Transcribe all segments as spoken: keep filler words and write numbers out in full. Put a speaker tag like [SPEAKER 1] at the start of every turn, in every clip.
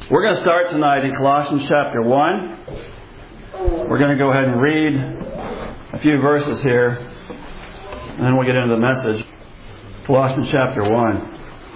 [SPEAKER 1] We're going to start tonight in Colossians chapter one. We're going to go ahead and read a few verses here, and then we'll get into the message. Colossians chapter one.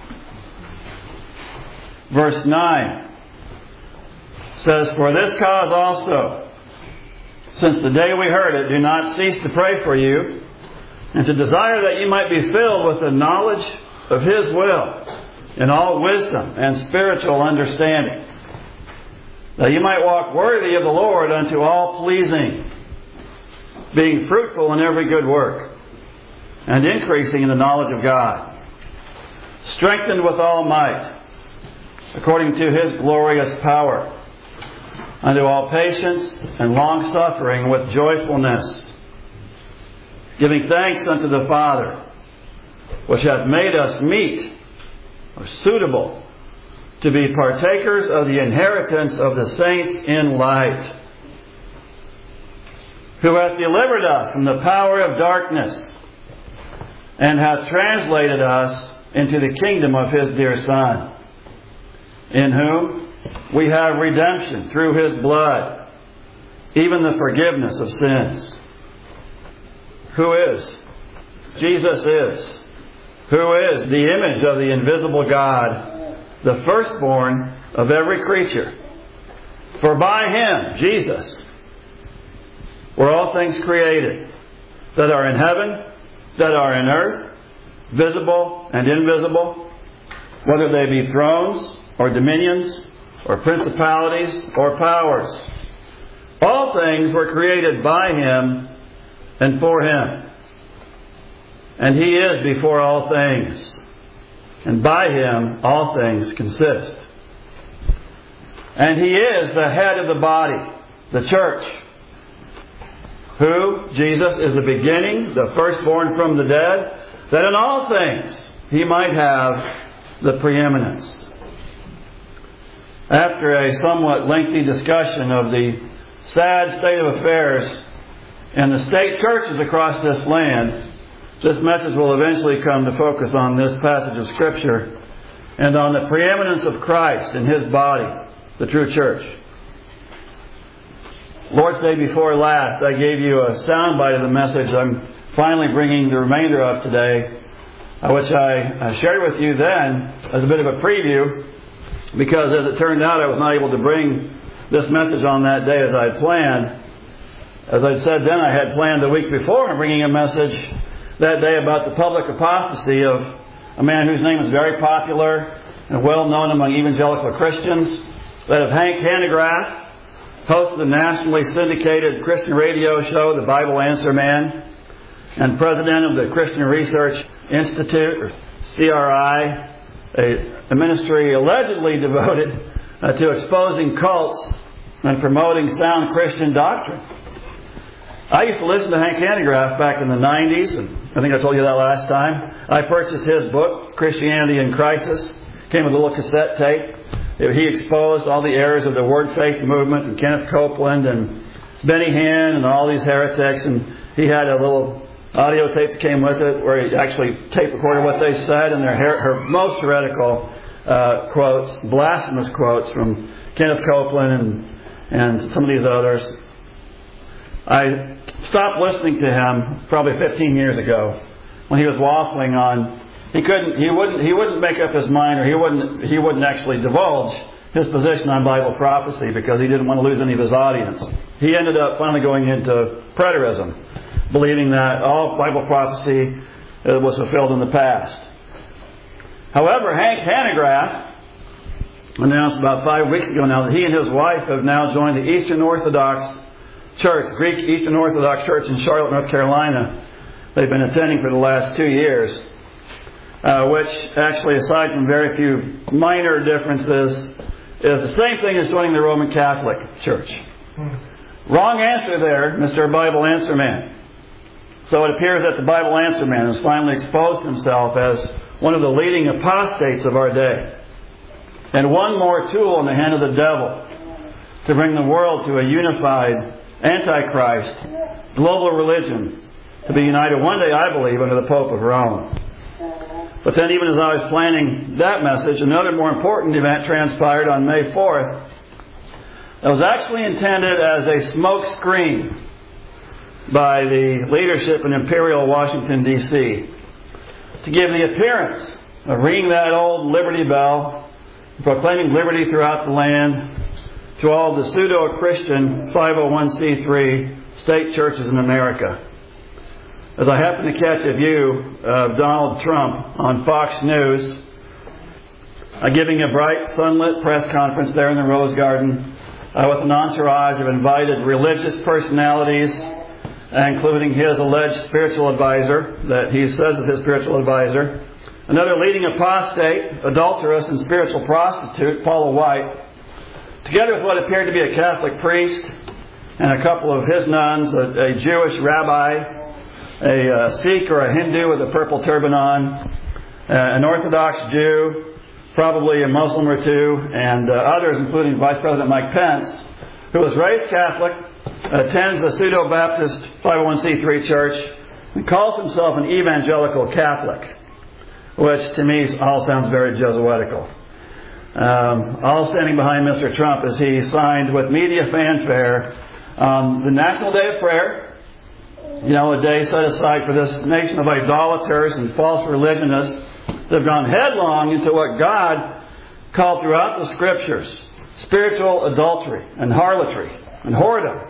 [SPEAKER 1] Verse nine says, "For this cause also, since the day we heard it, do not cease to pray for you, and to desire that you might be filled with the knowledge of His will, in all wisdom and spiritual understanding, that you might walk worthy of the Lord unto all pleasing, being fruitful in every good work, and increasing in the knowledge of God, strengthened with all might, according to His glorious power, unto all patience and long suffering with joyfulness, giving thanks unto the Father, which hath made us meet, or suitable, to be partakers of the inheritance of the saints in light, who hath delivered us from the power of darkness, and hath translated us into the kingdom of His dear Son, in whom we have redemption through His blood, even the forgiveness of sins." Who is? Jesus is. Who is the image of the invisible God, the firstborn of every creature. For by Him, Jesus, were all things created, that are in heaven, that are in earth, visible and invisible, whether they be thrones, or dominions, or principalities, or powers. All things were created by Him and for Him. And He is before all things, and by Him all things consist. And He is the head of the body, the church, who, Jesus, is the beginning, the firstborn from the dead, that in all things He might have the preeminence. After a somewhat lengthy discussion of the sad state of affairs in the state churches across this land, this message will eventually come to focus on this passage of Scripture and on the preeminence of Christ in His body, the true church. Lord's Day before last, I gave you a soundbite of the message I'm finally bringing the remainder of today, which I shared with you then as a bit of a preview, because as it turned out, I was not able to bring this message on that day as I had planned. As I said then, I had planned the week before on bringing a message that day about the public apostasy of a man whose name is very popular and well known among evangelical Christians, that of Hank Hanegraaff, host of the nationally syndicated Christian radio show, The Bible Answer Man, and president of the Christian Research Institute, or C R I, a, a ministry allegedly devoted uh, to exposing cults and promoting sound Christian doctrine. I used to listen to Hank Hanegraaff back in the nineties, and I think I told you that last time. I purchased his book, Christianity in Crisis. Came with a little cassette tape. He exposed all the errors of the Word Faith movement, and Kenneth Copeland, and Benny Hinn, and all these heretics. And he had a little audio tape that came with it, where he actually tape recorded what they said, and their her, her most heretical uh, quotes, blasphemous quotes from Kenneth Copeland and, and some of these others. I stopped listening to him probably fifteen years ago when he was waffling on. He couldn't. He wouldn't. He wouldn't make up his mind, or he wouldn't. He wouldn't actually divulge his position on Bible prophecy because he didn't want to lose any of his audience. He ended up finally going into preterism, believing that all Bible prophecy was fulfilled in the past. However, Hank Hanegraaff announced about five weeks ago now that he and his wife have now joined the Eastern Orthodox Church, Greek Eastern Orthodox Church in Charlotte, North Carolina. They've been attending for the last two years, uh, which actually, aside from very few minor differences, is the same thing as joining the Roman Catholic Church. Hmm. Wrong answer there, Mister Bible Answer Man. So it appears that the Bible Answer Man has finally exposed himself as one of the leading apostates of our day, and one more tool in the hand of the devil to bring the world to a unified Antichrist, global religion, to be united one day, I believe, under the Pope of Rome. But then even as I was planning that message, another more important event transpired on May fourth. It was actually intended as a smoke screen by the leadership in Imperial Washington, D C to give the appearance of ringing that old Liberty Bell, proclaiming liberty throughout the land to all the pseudo-Christian five oh one c three state churches in America. As I happened to catch a view of Donald Trump on Fox News, uh, giving a bright, sunlit press conference there in the Rose Garden uh, with an entourage of invited religious personalities, including his alleged spiritual advisor, that he says is his spiritual advisor, another leading apostate, adulteress, and spiritual prostitute, Paula White, together with what appeared to be a Catholic priest and a couple of his nuns, a, a Jewish rabbi, a uh, Sikh or a Hindu with a purple turban on, uh, an Orthodox Jew, probably a Muslim or two, and uh, others, including Vice President Mike Pence, who was raised Catholic, attends a pseudo-Baptist five oh one c three church, and calls himself an evangelical Catholic, which to me all sounds very Jesuitical. Um, all standing behind Mister Trump as he signed with media fanfare on the National Day of Prayer, you know, a day set aside for this nation of idolaters and false religionists that have gone headlong into what God called throughout the Scriptures spiritual adultery and harlotry and whoredom,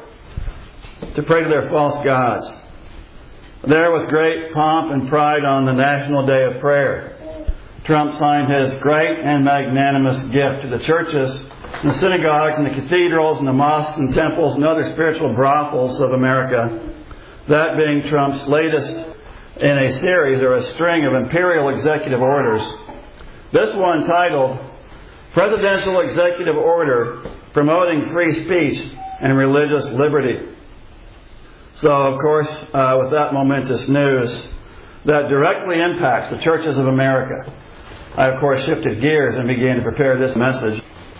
[SPEAKER 1] to pray to their false gods. There, with great pomp and pride on the National Day of Prayer, Trump signed his great and magnanimous gift to the churches and the synagogues and the cathedrals and the mosques and temples and other spiritual brothels of America. That being Trump's latest in a series or a string of imperial executive orders. This one titled Presidential Executive Order Promoting Free Speech and Religious Liberty. So, of course, uh, with that momentous news that directly impacts the churches of America, I, of course, shifted gears and began to prepare this message.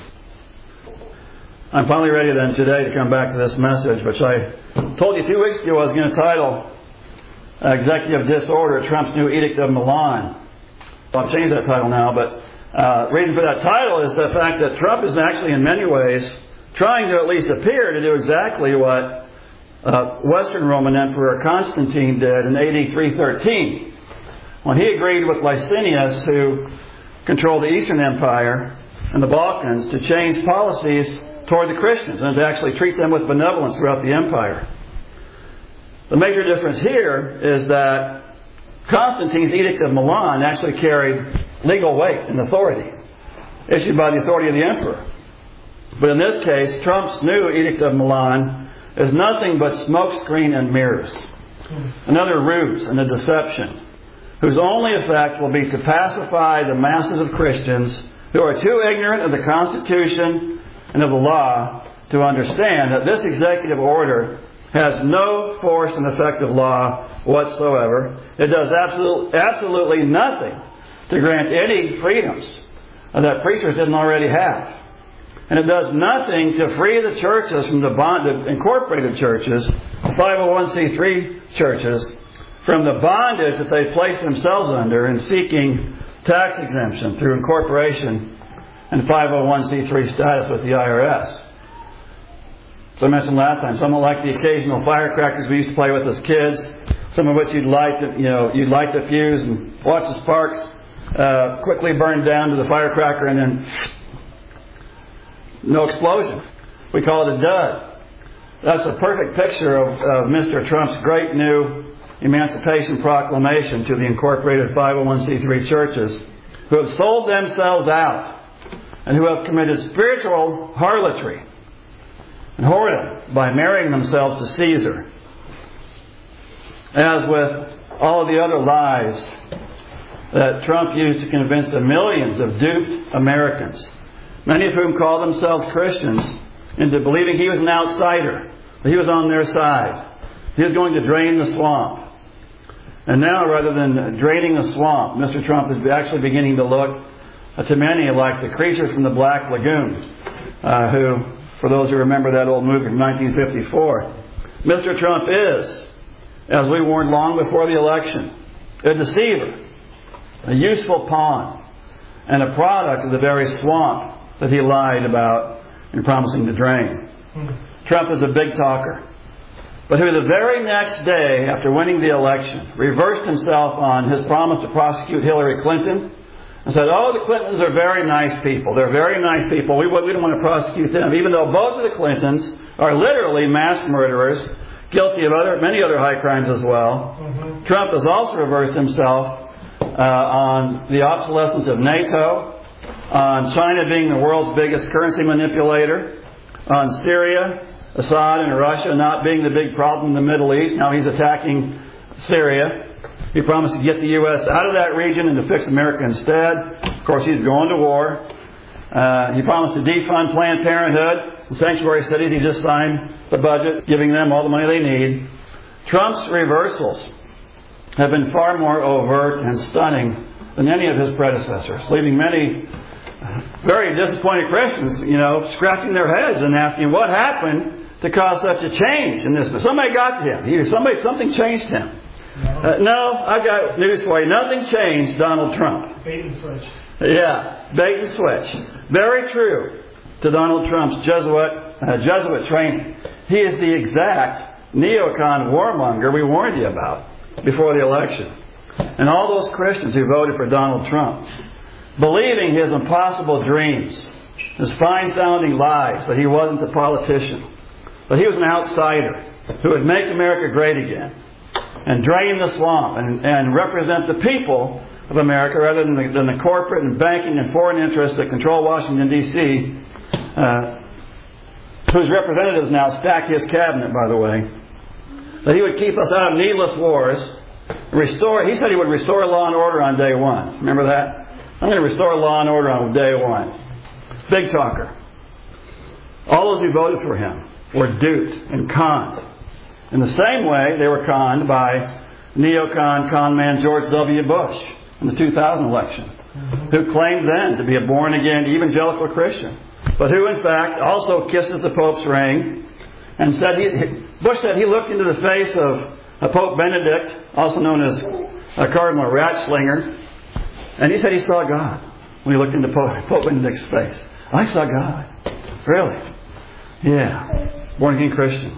[SPEAKER 1] I'm finally ready then today to come back to this message, which I told you two weeks ago I was going to title uh, Executive Disorder, Trump's New Edict of Milan. Well, I've changed that title now, but uh, the reason for that title is the fact that Trump is actually in many ways trying to at least appear to do exactly what uh, Western Roman Emperor Constantine did in A D three thirteen, when he agreed with Licinius, who controlled the Eastern Empire and the Balkans, to change policies toward the Christians and to actually treat them with benevolence throughout the empire. The major difference here is that Constantine's Edict of Milan actually carried legal weight and authority, issued by the authority of the emperor. But in this case, Trump's new Edict of Milan is nothing but smokescreen and mirrors. Another ruse and a deception, whose only effect will be to pacify the masses of Christians who are too ignorant of the Constitution and of the law to understand that this executive order has no force and effective law whatsoever. It does absolute, absolutely nothing to grant any freedoms that preachers didn't already have. And it does nothing to free the churches from the bond of incorporated churches, five oh one c three churches, from the bondage that they place themselves under in seeking tax exemption through incorporation and five oh one c three status with the I R S. So I mentioned last time, somewhat like the occasional firecrackers we used to play with as kids, some of which you'd light, the, you know, you'd light the fuse and watch the sparks uh, quickly burn down to the firecracker, and then no explosion. We call it a dud. That's a perfect picture of, of Mister Trump's great new Emancipation Proclamation to the incorporated five oh one c three churches, who have sold themselves out and who have committed spiritual harlotry and whoredom by marrying themselves to Caesar. As with all of the other lies that Trump used to convince the millions of duped Americans, many of whom call themselves Christians, into believing he was an outsider, that he was on their side. He was going to drain the swamp. And now, rather than draining the swamp, Mister Trump is actually beginning to look to many like the creature from the Black Lagoon, uh, who, for those who remember that old movie from nineteen fifty-four, Mister Trump is, as we warned long before the election, a deceiver, a useful pawn, and a product of the very swamp that he lied about in promising to drain. Trump is a big talker, but who the very next day after winning the election reversed himself on his promise to prosecute Hillary Clinton and said, oh, the Clintons are very nice people. They're very nice people. We, we don't want to prosecute them, even though both of the Clintons are literally mass murderers, guilty of other many other high crimes as well. Mm-hmm. Trump has also reversed himself uh, on the obsolescence of NATO, on China being the world's biggest currency manipulator, on Syria, Assad and Russia not being the big problem in the Middle East. Now he's attacking Syria. He promised to get the U S out of that region and to fix America instead. Of course, he's going to war. Uh, he promised to defund Planned Parenthood and sanctuary cities. He just signed the budget, giving them all the money they need. Trump's reversals have been far more overt and stunning than any of his predecessors, leaving many very disappointed Christians, you know, scratching their heads and asking what happened to cause such a change in this. Somebody got to him. He, somebody, something changed him. No. Uh, no, I've got news for you. Nothing changed Donald Trump.
[SPEAKER 2] Bait and switch.
[SPEAKER 1] Yeah, bait and switch. Very true to Donald Trump's Jesuit uh, Jesuit training. He is the exact neocon warmonger we warned you about before the election. And all those Christians who voted for Donald Trump, believing his impossible dreams, his fine-sounding lies that he wasn't a politician, but he was an outsider who would make America great again and drain the swamp and, and represent the people of America rather than the, than the corporate and banking and foreign interests that control Washington, D C, uh, whose representatives now stack his cabinet, by the way, that he would keep us out of needless wars, restore, he said he would restore law and order on day one. Remember that? I'm going to restore law and order on day one. Big talker. All those who voted for him were duped and conned. In the same way, they were conned by neocon con man George W. Bush in the two thousand election, who claimed then to be a born-again evangelical Christian, but who in fact also kisses the Pope's ring and said he, Bush said he looked into the face of Pope Benedict, also known as Cardinal Ratslinger, and he said he saw God when he looked into Pope, Pope Benedict's face. I saw God. Really? Yeah. Born-again Christian.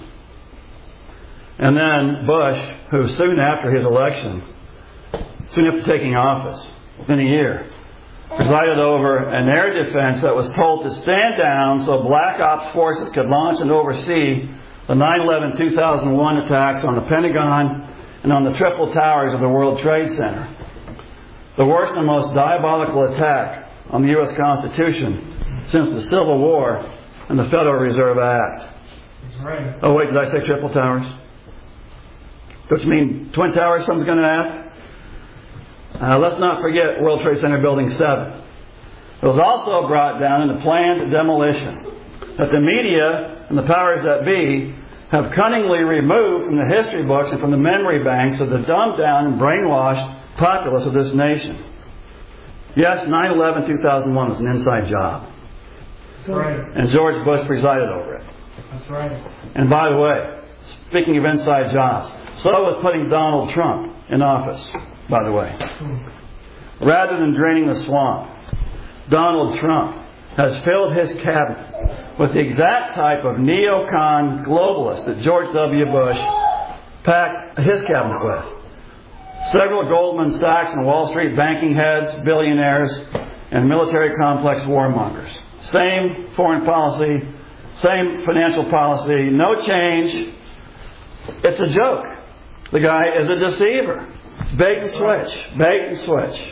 [SPEAKER 1] And then Bush, who soon after his election, soon after taking office, within a year, presided over an air defense that was told to stand down so black ops forces could launch and oversee the nine eleven two thousand one attacks on the Pentagon and on the Triple Towers of the World Trade Center. The worst and most diabolical attack on the U S Constitution since the Civil War and the Federal Reserve Act.
[SPEAKER 2] That's right.
[SPEAKER 1] Oh, wait, did I say Triple Towers? Don't you mean Twin Towers, someone's going to ask? Uh, let's not forget World Trade Center Building seven. It was also brought down in a planned demolition that the media and the powers that be have cunningly removed from the history books and from the memory banks of the dumbed down and brainwashed populace of this nation. Yes, nine eleven two thousand one was an inside job.
[SPEAKER 2] That's right.
[SPEAKER 1] And George Bush presided over it.
[SPEAKER 2] That's right.
[SPEAKER 1] And by the way, speaking of inside jobs, so was putting Donald Trump in office, by the way. Rather than draining the swamp, Donald Trump has filled his cabinet with the exact type of neocon globalist that George W. Bush packed his cabinet with. Several Goldman Sachs and Wall Street banking heads, billionaires, and military complex warmongers. Same foreign policy, same financial policy, no change. It's a joke. The guy is a deceiver. Bait and switch. Bait and switch.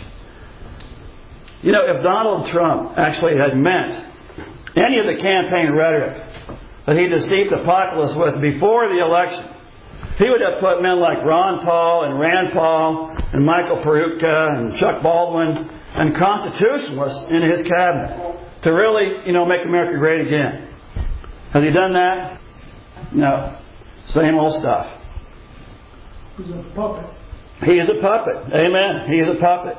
[SPEAKER 1] You know, if Donald Trump actually had meant any of the campaign rhetoric that he deceived the populace with before the election, he would have put men like Ron Paul and Rand Paul and Michael Peroutka and Chuck Baldwin and constitutionalists in his cabinet to really, you know, make America great again. Has he done that? No. Same old stuff.
[SPEAKER 2] He's a puppet.
[SPEAKER 1] He is a puppet. Amen. He is a puppet.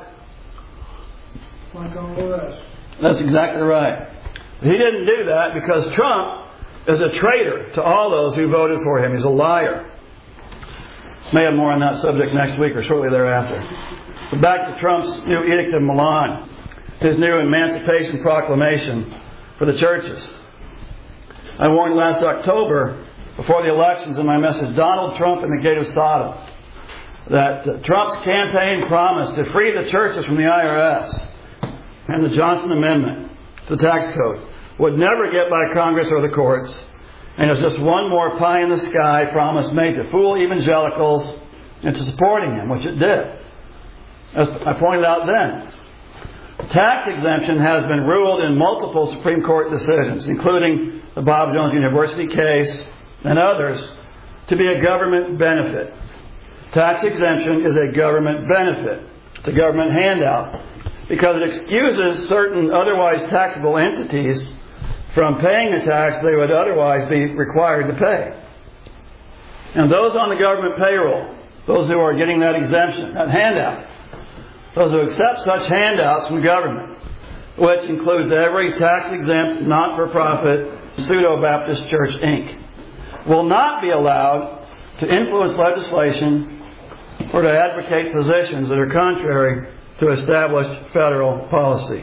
[SPEAKER 2] Like all the rest.
[SPEAKER 1] That's exactly right. He didn't do that because Trump is a traitor to all those who voted for him. He's a liar. May have more on that subject next week or shortly thereafter. But back to Trump's new Edict of Milan, his new Emancipation Proclamation for the churches. I warned last October, before the elections, in my message, Donald Trump and the Gate of Sodom, that uh, Trump's campaign promise to free the churches from the I R S and the Johnson Amendment to the tax code would never get by Congress or the courts, and it was just one more pie-in-the-sky promise made to fool evangelicals into supporting him, which it did. As I pointed out then, tax exemption has been ruled in multiple Supreme Court decisions, including the Bob Jones University case and others, to be a government benefit. Tax exemption is a government benefit. It's a government handout because it excuses certain otherwise taxable entities from paying the tax they would otherwise be required to pay. And those on the government payroll, those who are getting that exemption, that handout, those who accept such handouts from government, which includes every tax-exempt, not-for-profit, pseudo-Baptist church, Incorporated, will not be allowed to influence legislation or to advocate positions that are contrary to established federal policy.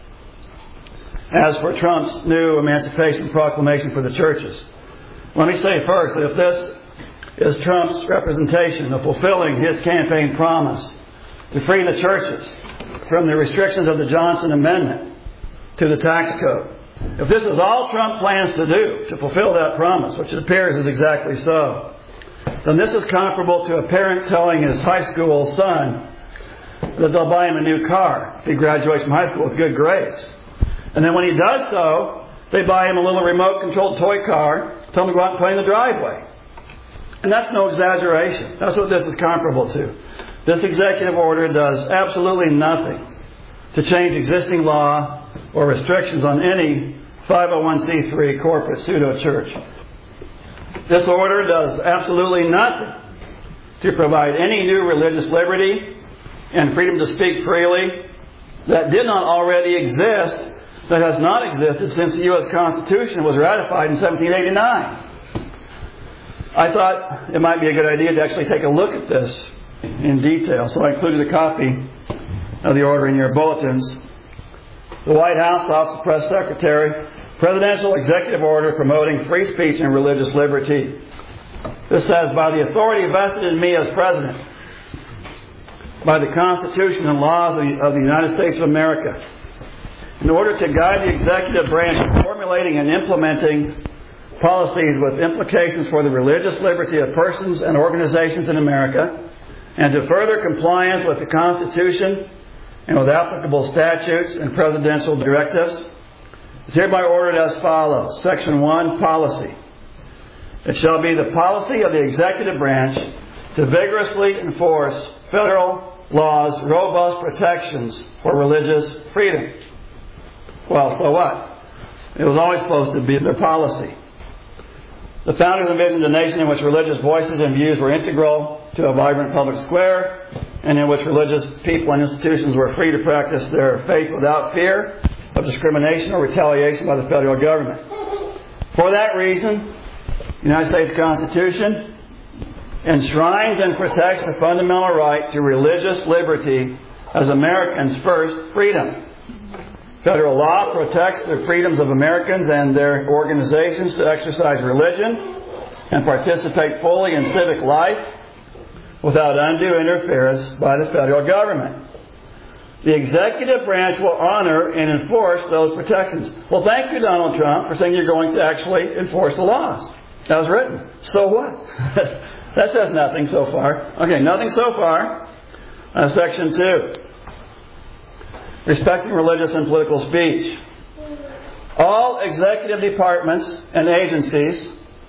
[SPEAKER 1] As for Trump's new Emancipation Proclamation for the churches, let me say first that if this is Trump's representation of fulfilling his campaign promise to free the churches from the restrictions of the Johnson Amendment to the tax code, if this is all Trump plans to do to fulfill that promise, which it appears is exactly so, then this is comparable to a parent telling his high school son that they'll buy him a new car if he graduates from high school with good grades. And then when he does so, they buy him a little remote-controlled toy car, tell him to go out and play in the driveway. And that's no exaggeration. That's what this is comparable to. This executive order does absolutely nothing to change existing law or restrictions on any five oh one c three corporate pseudo-church. This order does absolutely nothing to provide any new religious liberty and freedom to speak freely that did not already exist, that has not existed since the U S Constitution was ratified in seventeen eighty-nine. I thought it might be a good idea to actually take a look at this in detail, so I included a copy of the order in your bulletins. The White House, Office of Press Secretary, Presidential Executive Order promoting free speech and religious liberty. This says, by the authority vested in me as President, by the Constitution and laws of the, of the United States of America, in order to guide the executive branch in formulating and implementing policies with implications for the religious liberty of persons and organizations in America, and to further compliance with the Constitution and with applicable statutes and presidential directives, is hereby ordered as follows. Section one, policy. It shall be the policy of the executive branch to vigorously enforce federal laws' robust protections for religious freedom. Well, so what? It was always supposed to be their policy. The founders envisioned a nation in which religious voices and views were integral to a vibrant public square, and in which religious people and institutions were free to practice their faith without fear of discrimination or retaliation by the federal government. For that reason, the United States Constitution enshrines and protects the fundamental right to religious liberty as Americans' first freedom. Federal law protects the freedoms of Americans and their organizations to exercise religion and participate fully in civic life without undue interference by the federal government. The executive branch will honor and enforce those protections. Well, thank you, Donald Trump, for saying you're going to actually enforce the laws. That was written. So what? That says nothing so far. Okay, nothing so far. Uh, section two. Respecting religious and political speech. All executive departments and agencies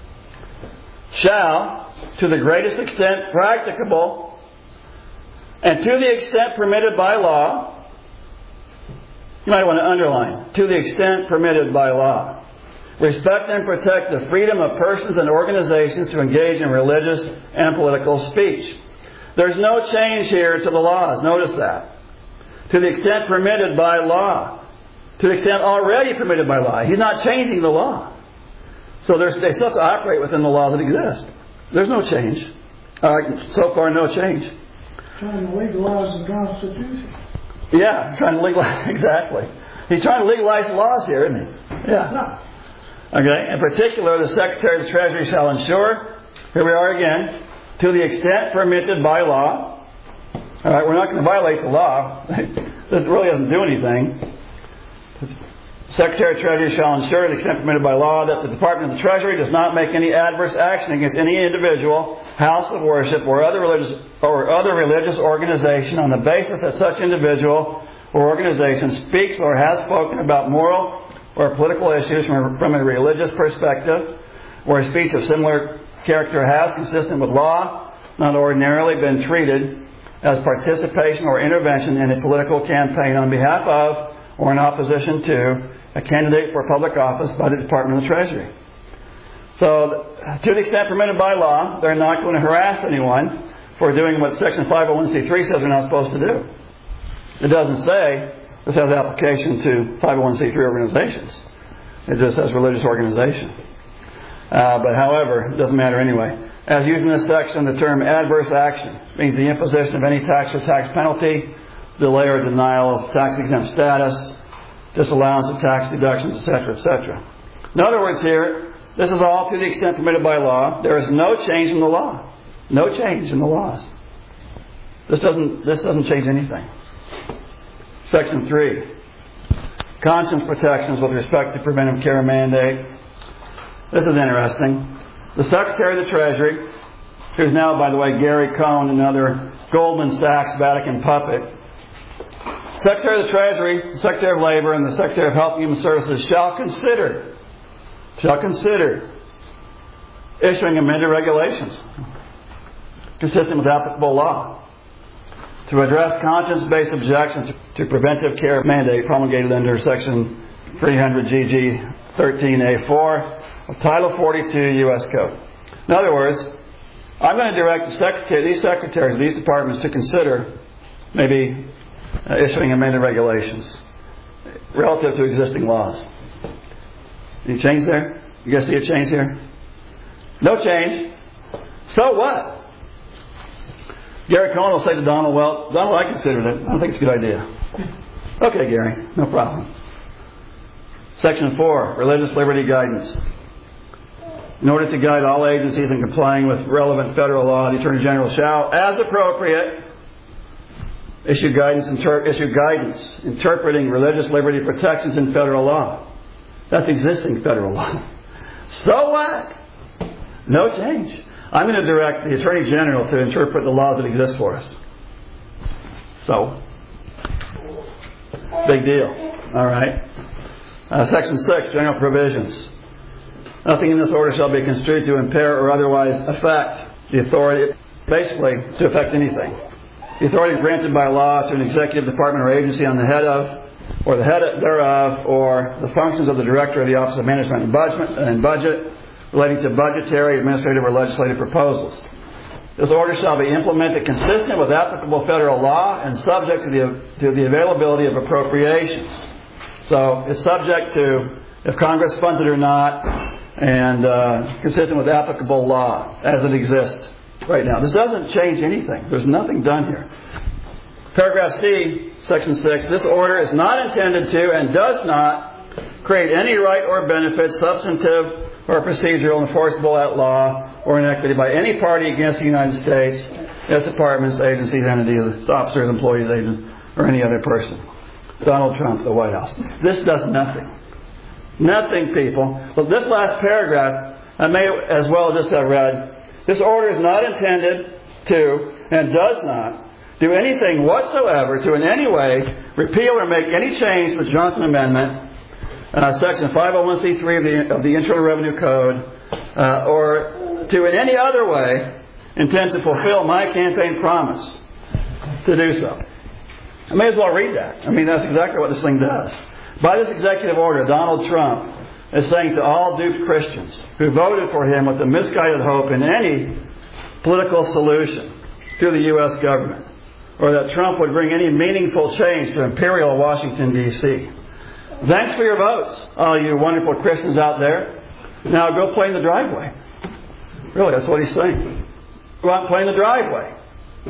[SPEAKER 1] shall, to the greatest extent practicable, and to the extent permitted by law, you might want to underline, to the extent permitted by law, respect and protect the freedom of persons and organizations to engage in religious and political speech. There's no change here to the laws. Notice that. To the extent permitted by law. To the extent already permitted by law. He's not changing the law. So there's, they still have to operate within the laws that exist. There's no change. Uh, so far, no change.
[SPEAKER 2] Trying to legalize the Constitution.
[SPEAKER 1] Yeah, trying to legalize, exactly. He's trying to legalize the laws here, isn't he? Yeah. Okay, in particular, the Secretary of the Treasury shall ensure, here we are again, to the extent permitted by law. All right, we're not going to violate the law. This really doesn't do anything. The Secretary of the Treasury shall ensure, to the extent permitted by law, that the Department of the Treasury does not make any adverse action against any individual, house of worship, or other religious or other religious organization on the basis that such individual or organization speaks or has spoken about moral or political issues from a, from a religious perspective, or a speech of similar character has, consistent with law, not ordinarily been treated as participation or intervention in a political campaign on behalf of or in opposition to a candidate for public office by the Department of the Treasury. So, to the extent permitted by law, they're not going to harass anyone for doing what Section five oh one c three says they're not supposed to do. It doesn't say this has application to five oh one c three organizations. It just says religious organization. Uh, but however, it doesn't matter anyway. As used in this section, the term adverse action means the imposition of any tax or tax penalty, delay or denial of tax-exempt status, disallowance of tax deductions, et cetera, et cetera. In other words here, this is all to the extent permitted by law. There is no change in the law. No change in the laws. This doesn't, this doesn't change anything. Section three. Conscience protections with respect to preventive care mandate. This is interesting. The Secretary of the Treasury, who's now, by the way, Gary Cohn, another Goldman Sachs Vatican puppet, Secretary of the Treasury, Secretary of Labor, and the Secretary of Health and Human Services shall consider, shall consider issuing amended regulations consistent with applicable law to address conscience-based objections to preventive care mandate promulgated under Section three hundred G G thirteen A four of Title forty-two U S Code. In other words, I'm going to direct the secretary, these secretaries of these departments to consider maybe uh, issuing amended regulations relative to existing laws. Any change there? You guys see a change here? No change. So what? Gary Cohn will say to Donald, well, Donald, I considered it. I don't think it's a good idea. Okay, Gary, no problem. Section four, Religious Liberty Guidance. In order to guide all agencies in complying with relevant federal law, the Attorney General shall, as appropriate, issue guidance, inter- issue guidance interpreting religious liberty protections in federal law. That's existing federal law. So what? No change. I'm going to direct the Attorney General to interpret the laws that exist for us. So, big deal. All right. Uh, Section six, General Provisions. Nothing in this order shall be construed to impair or otherwise affect the authority, basically to affect anything. The authority granted by law to an executive department or agency on the head of, or the head thereof, or the functions of the Director of the Office of Management and Budget, and budget relating to budgetary, administrative, or legislative proposals. This order shall be implemented consistent with applicable federal law and subject to the, to the availability of appropriations. So it's subject to if Congress funds it or not, and uh, consistent with applicable law as it exists right now. This doesn't change anything. There's nothing done here. Paragraph C, Section six. This order is not intended to and does not create any right or benefit, substantive or procedural, enforceable at law or in equity by any party against the United States, its departments, agencies, entities, its officers, employees, agents, or any other person. Donald Trump, the White House. This does nothing. Nothing, people. But this last paragraph, I may as well just have read, this order is not intended to and does not do anything whatsoever to in any way repeal or make any change to the Johnson Amendment, uh, Section five oh one c three of the, of the Internal Revenue Code, uh, or to in any other way intend to fulfill my campaign promise to do so. I may as well read that. I mean, that's exactly what this thing does. By this executive order, Donald Trump is saying to all duped Christians who voted for him with a misguided hope in any political solution to the U S government, or that Trump would bring any meaningful change to imperial Washington, D C Thanks for your votes, all you wonderful Christians out there. Now go play in the driveway. Really, that's what he's saying. Go out and play in the driveway.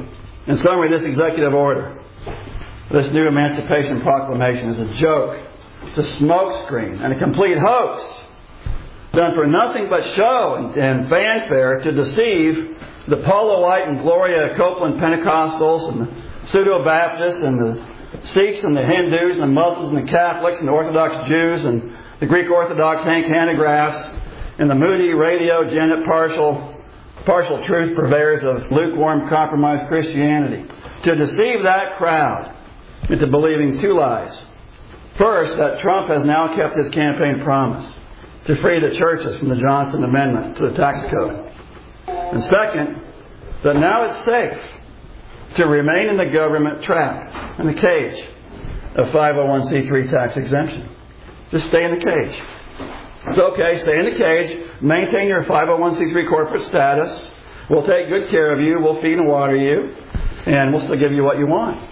[SPEAKER 1] In summary, this executive order, this new Emancipation Proclamation, is a joke. It's a smokescreen and a complete hoax done for nothing but show and, and fanfare to deceive the Paula White and Gloria Copeland Pentecostals and the Pseudo-Baptists and the Sikhs and the Hindus and the Muslims and the Catholics and the Orthodox Jews and the Greek Orthodox Hank Hanegraaffs and the moody radio Janet partial, partial truth purveyors of lukewarm compromised Christianity. To deceive that crowd into believing two lies. First, that Trump has now kept his campaign promise to free the churches from the Johnson Amendment to the tax code. And second, that now it's safe to remain in the government trap, in the cage of five oh one c three tax exemption. Just stay in the cage. It's okay, stay in the cage, maintain your five oh one c three corporate status. We'll take good care of you, we'll feed and water you, and we'll still give you what you want.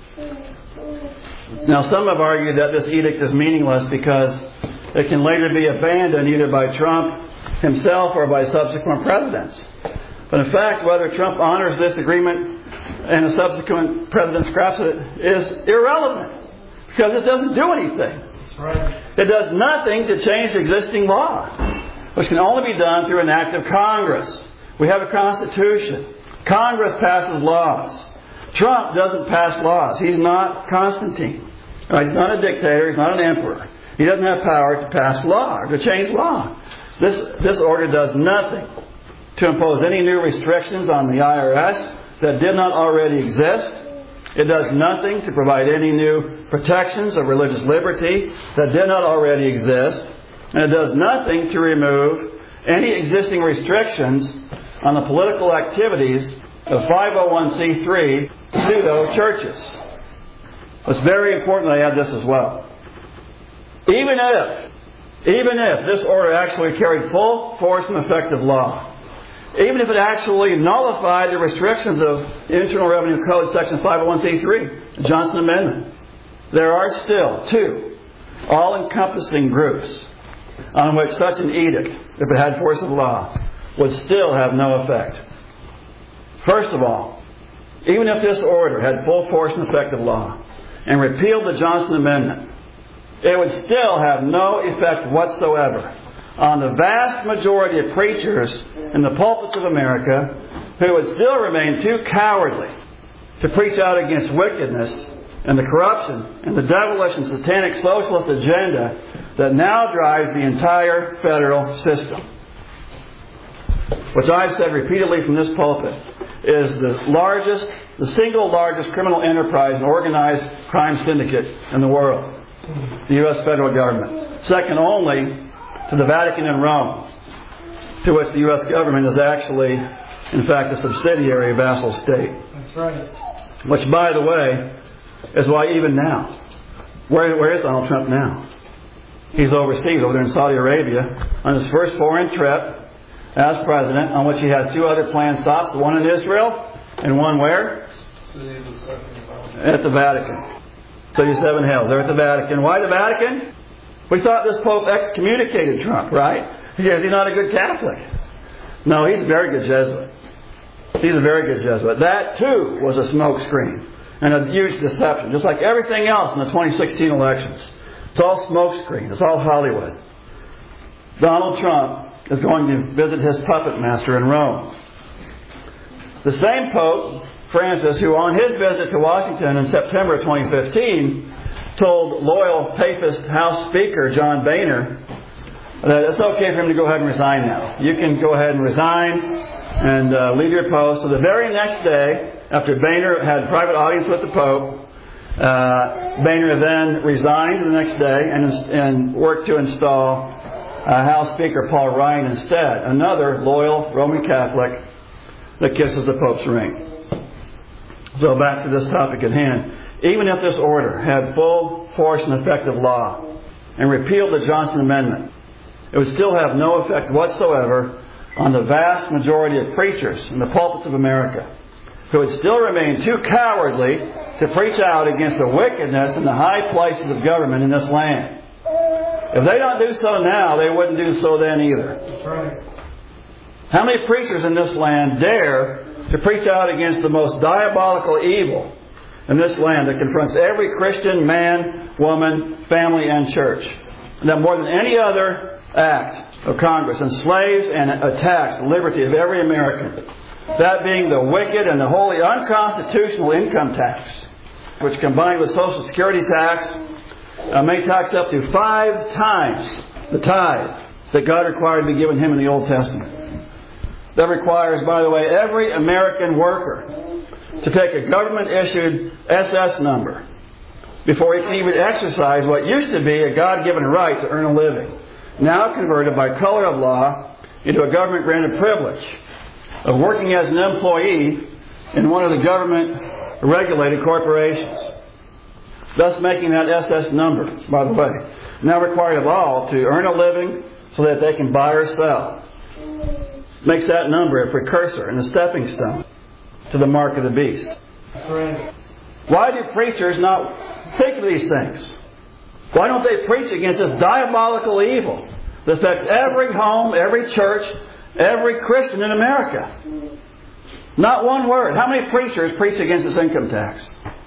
[SPEAKER 1] Now, some have argued that this edict is meaningless because it can later be abandoned either by Trump himself or by subsequent presidents. But in fact, whether Trump honors this agreement and a subsequent president scraps it is irrelevant because it doesn't do anything.
[SPEAKER 2] That's right.
[SPEAKER 1] It does nothing to change existing law, which can only be done through an act of Congress. We have a Constitution. Congress passes laws. Trump doesn't pass laws. He's not Constantine. He's not a dictator. He's not an emperor. He doesn't have power to pass law or to change law. This, this order does nothing to impose any new restrictions on the I R S that did not already exist. It does nothing to provide any new protections of religious liberty that did not already exist. And it does nothing to remove any existing restrictions on the political activities of five oh one c three pseudo-churches. It's very important I add this as well. Even if, even if this order actually carried full force and effective law, even if it actually nullified the restrictions of the Internal Revenue Code Section five oh one c three, the Johnson Amendment, there are still two all-encompassing groups on which such an edict, if it had force of law, would still have no effect. First of all, even if this order had full force and effective law and repealed the Johnson Amendment, it would still have no effect whatsoever on the vast majority of preachers in the pulpits of America who would still remain too cowardly to preach out against wickedness and the corruption and the devilish and satanic socialist agenda that now drives the entire federal system, which I've said repeatedly from this pulpit is the largest, the single largest criminal enterprise and organized crime syndicate in the world. The U S federal government. Second only to the Vatican and Rome, to which the U S government is actually, in fact, a subsidiary vassal state.
[SPEAKER 2] That's right.
[SPEAKER 1] Which, by the way, is why even now, where, where is Donald Trump now? He's overseas over there in Saudi Arabia on his first foreign trip as president, on which he has two other planned stops, one in Israel and one where? At the Vatican. So you seven hells. They're at the Vatican. Why the Vatican? We thought this Pope excommunicated Trump, right? Because he's not a good Catholic. No, he's a very good Jesuit. He's a very good Jesuit. That, too, was a smokescreen and a huge deception, just like everything else in the twenty sixteen elections. It's all smokescreen. It's all Hollywood. Donald Trump is going to visit his puppet master in Rome. The same Pope Francis, who on his visit to Washington in September of twenty fifteen told loyal papist House Speaker John Boehner that it's okay for him to go ahead and resign now. You can go ahead and resign and uh, leave your post. So the very next day, after Boehner had private audience with the Pope, uh, Boehner then resigned the next day and, and worked to install uh, House Speaker Paul Ryan instead, another loyal Roman Catholic that kisses the Pope's ring. So back to this topic at hand. Even if this order had full force and effective law and repealed the Johnson Amendment, it would still have no effect whatsoever on the vast majority of preachers in the pulpits of America, who would still remain too cowardly to preach out against the wickedness in the high places of government in this land. If they don't do so now, they wouldn't do so then either.
[SPEAKER 2] That's right.
[SPEAKER 1] How many preachers in this land dare to preach out against the most diabolical evil in this land that confronts every Christian man, woman, family, and church. And that more than any other act of Congress enslaves and attacks the liberty of every American. That being the wicked and the wholly unconstitutional income tax, which combined with Social Security tax uh, may tax up to five times the tithe that God required to be given Him in the Old Testament. That requires, by the way, every American worker to take a government-issued S S number before he can even exercise what used to be a God-given right to earn a living, now converted by color of law into a government-granted privilege of working as an employee in one of the government-regulated corporations, thus making that S S number, by the way, now required of all to earn a living so that they can buy or sell. Makes that number a precursor and a stepping stone to the mark of the beast.
[SPEAKER 2] Right.
[SPEAKER 1] Why do preachers not think of these things? Why don't they preach against this diabolical evil that affects every home, every church, every Christian in America? Not one word. How many preachers preach against this income tax?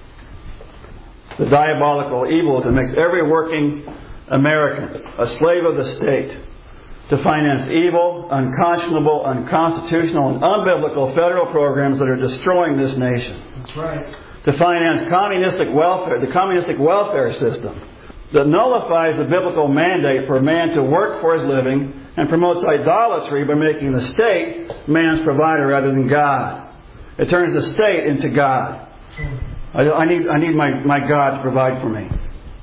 [SPEAKER 1] The diabolical evil that makes every working American a slave of the state to finance evil, unconscionable, unconstitutional, and unbiblical federal programs that are destroying this nation.
[SPEAKER 2] That's right.
[SPEAKER 1] To finance communistic welfare, the communistic welfare system that nullifies the biblical mandate for man to work for his living and promotes idolatry by making the state man's provider rather than God. It turns the state into God. I, I need, I need my, my God to provide for me.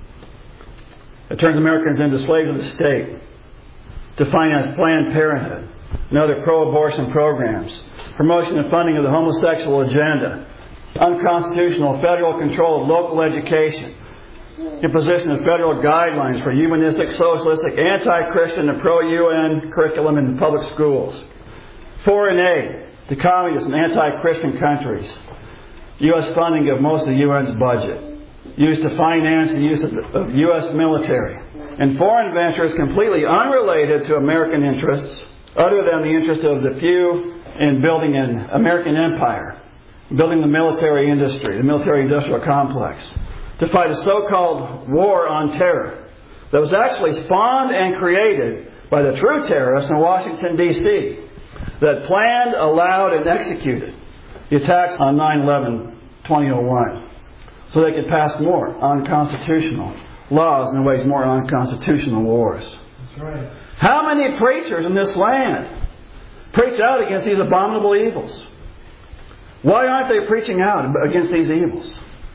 [SPEAKER 1] It turns Americans into slaves of the state to finance Planned Parenthood and other pro-abortion programs, promotion and funding of the homosexual agenda, unconstitutional federal control of local education, imposition of federal guidelines for humanistic, socialistic, anti-Christian, and pro-U N curriculum in the public schools, foreign aid to communist and anti-Christian countries, U S funding of most of the U N's budget, used to finance the use of, of U S military, and foreign ventures completely unrelated to American interests, other than the interest of the few in building an American empire, building the military industry, the military-industrial complex, to fight a so-called war on terror that was actually spawned and created by the true terrorists in Washington, D C, that planned, allowed, and executed the attacks on nine eleven twenty oh one so they could pass more unconstitutional laws and wage more unconstitutional wars.
[SPEAKER 2] That's right.
[SPEAKER 1] How many preachers in this land preach out against these abominable evils? Why aren't they preaching out against these evils?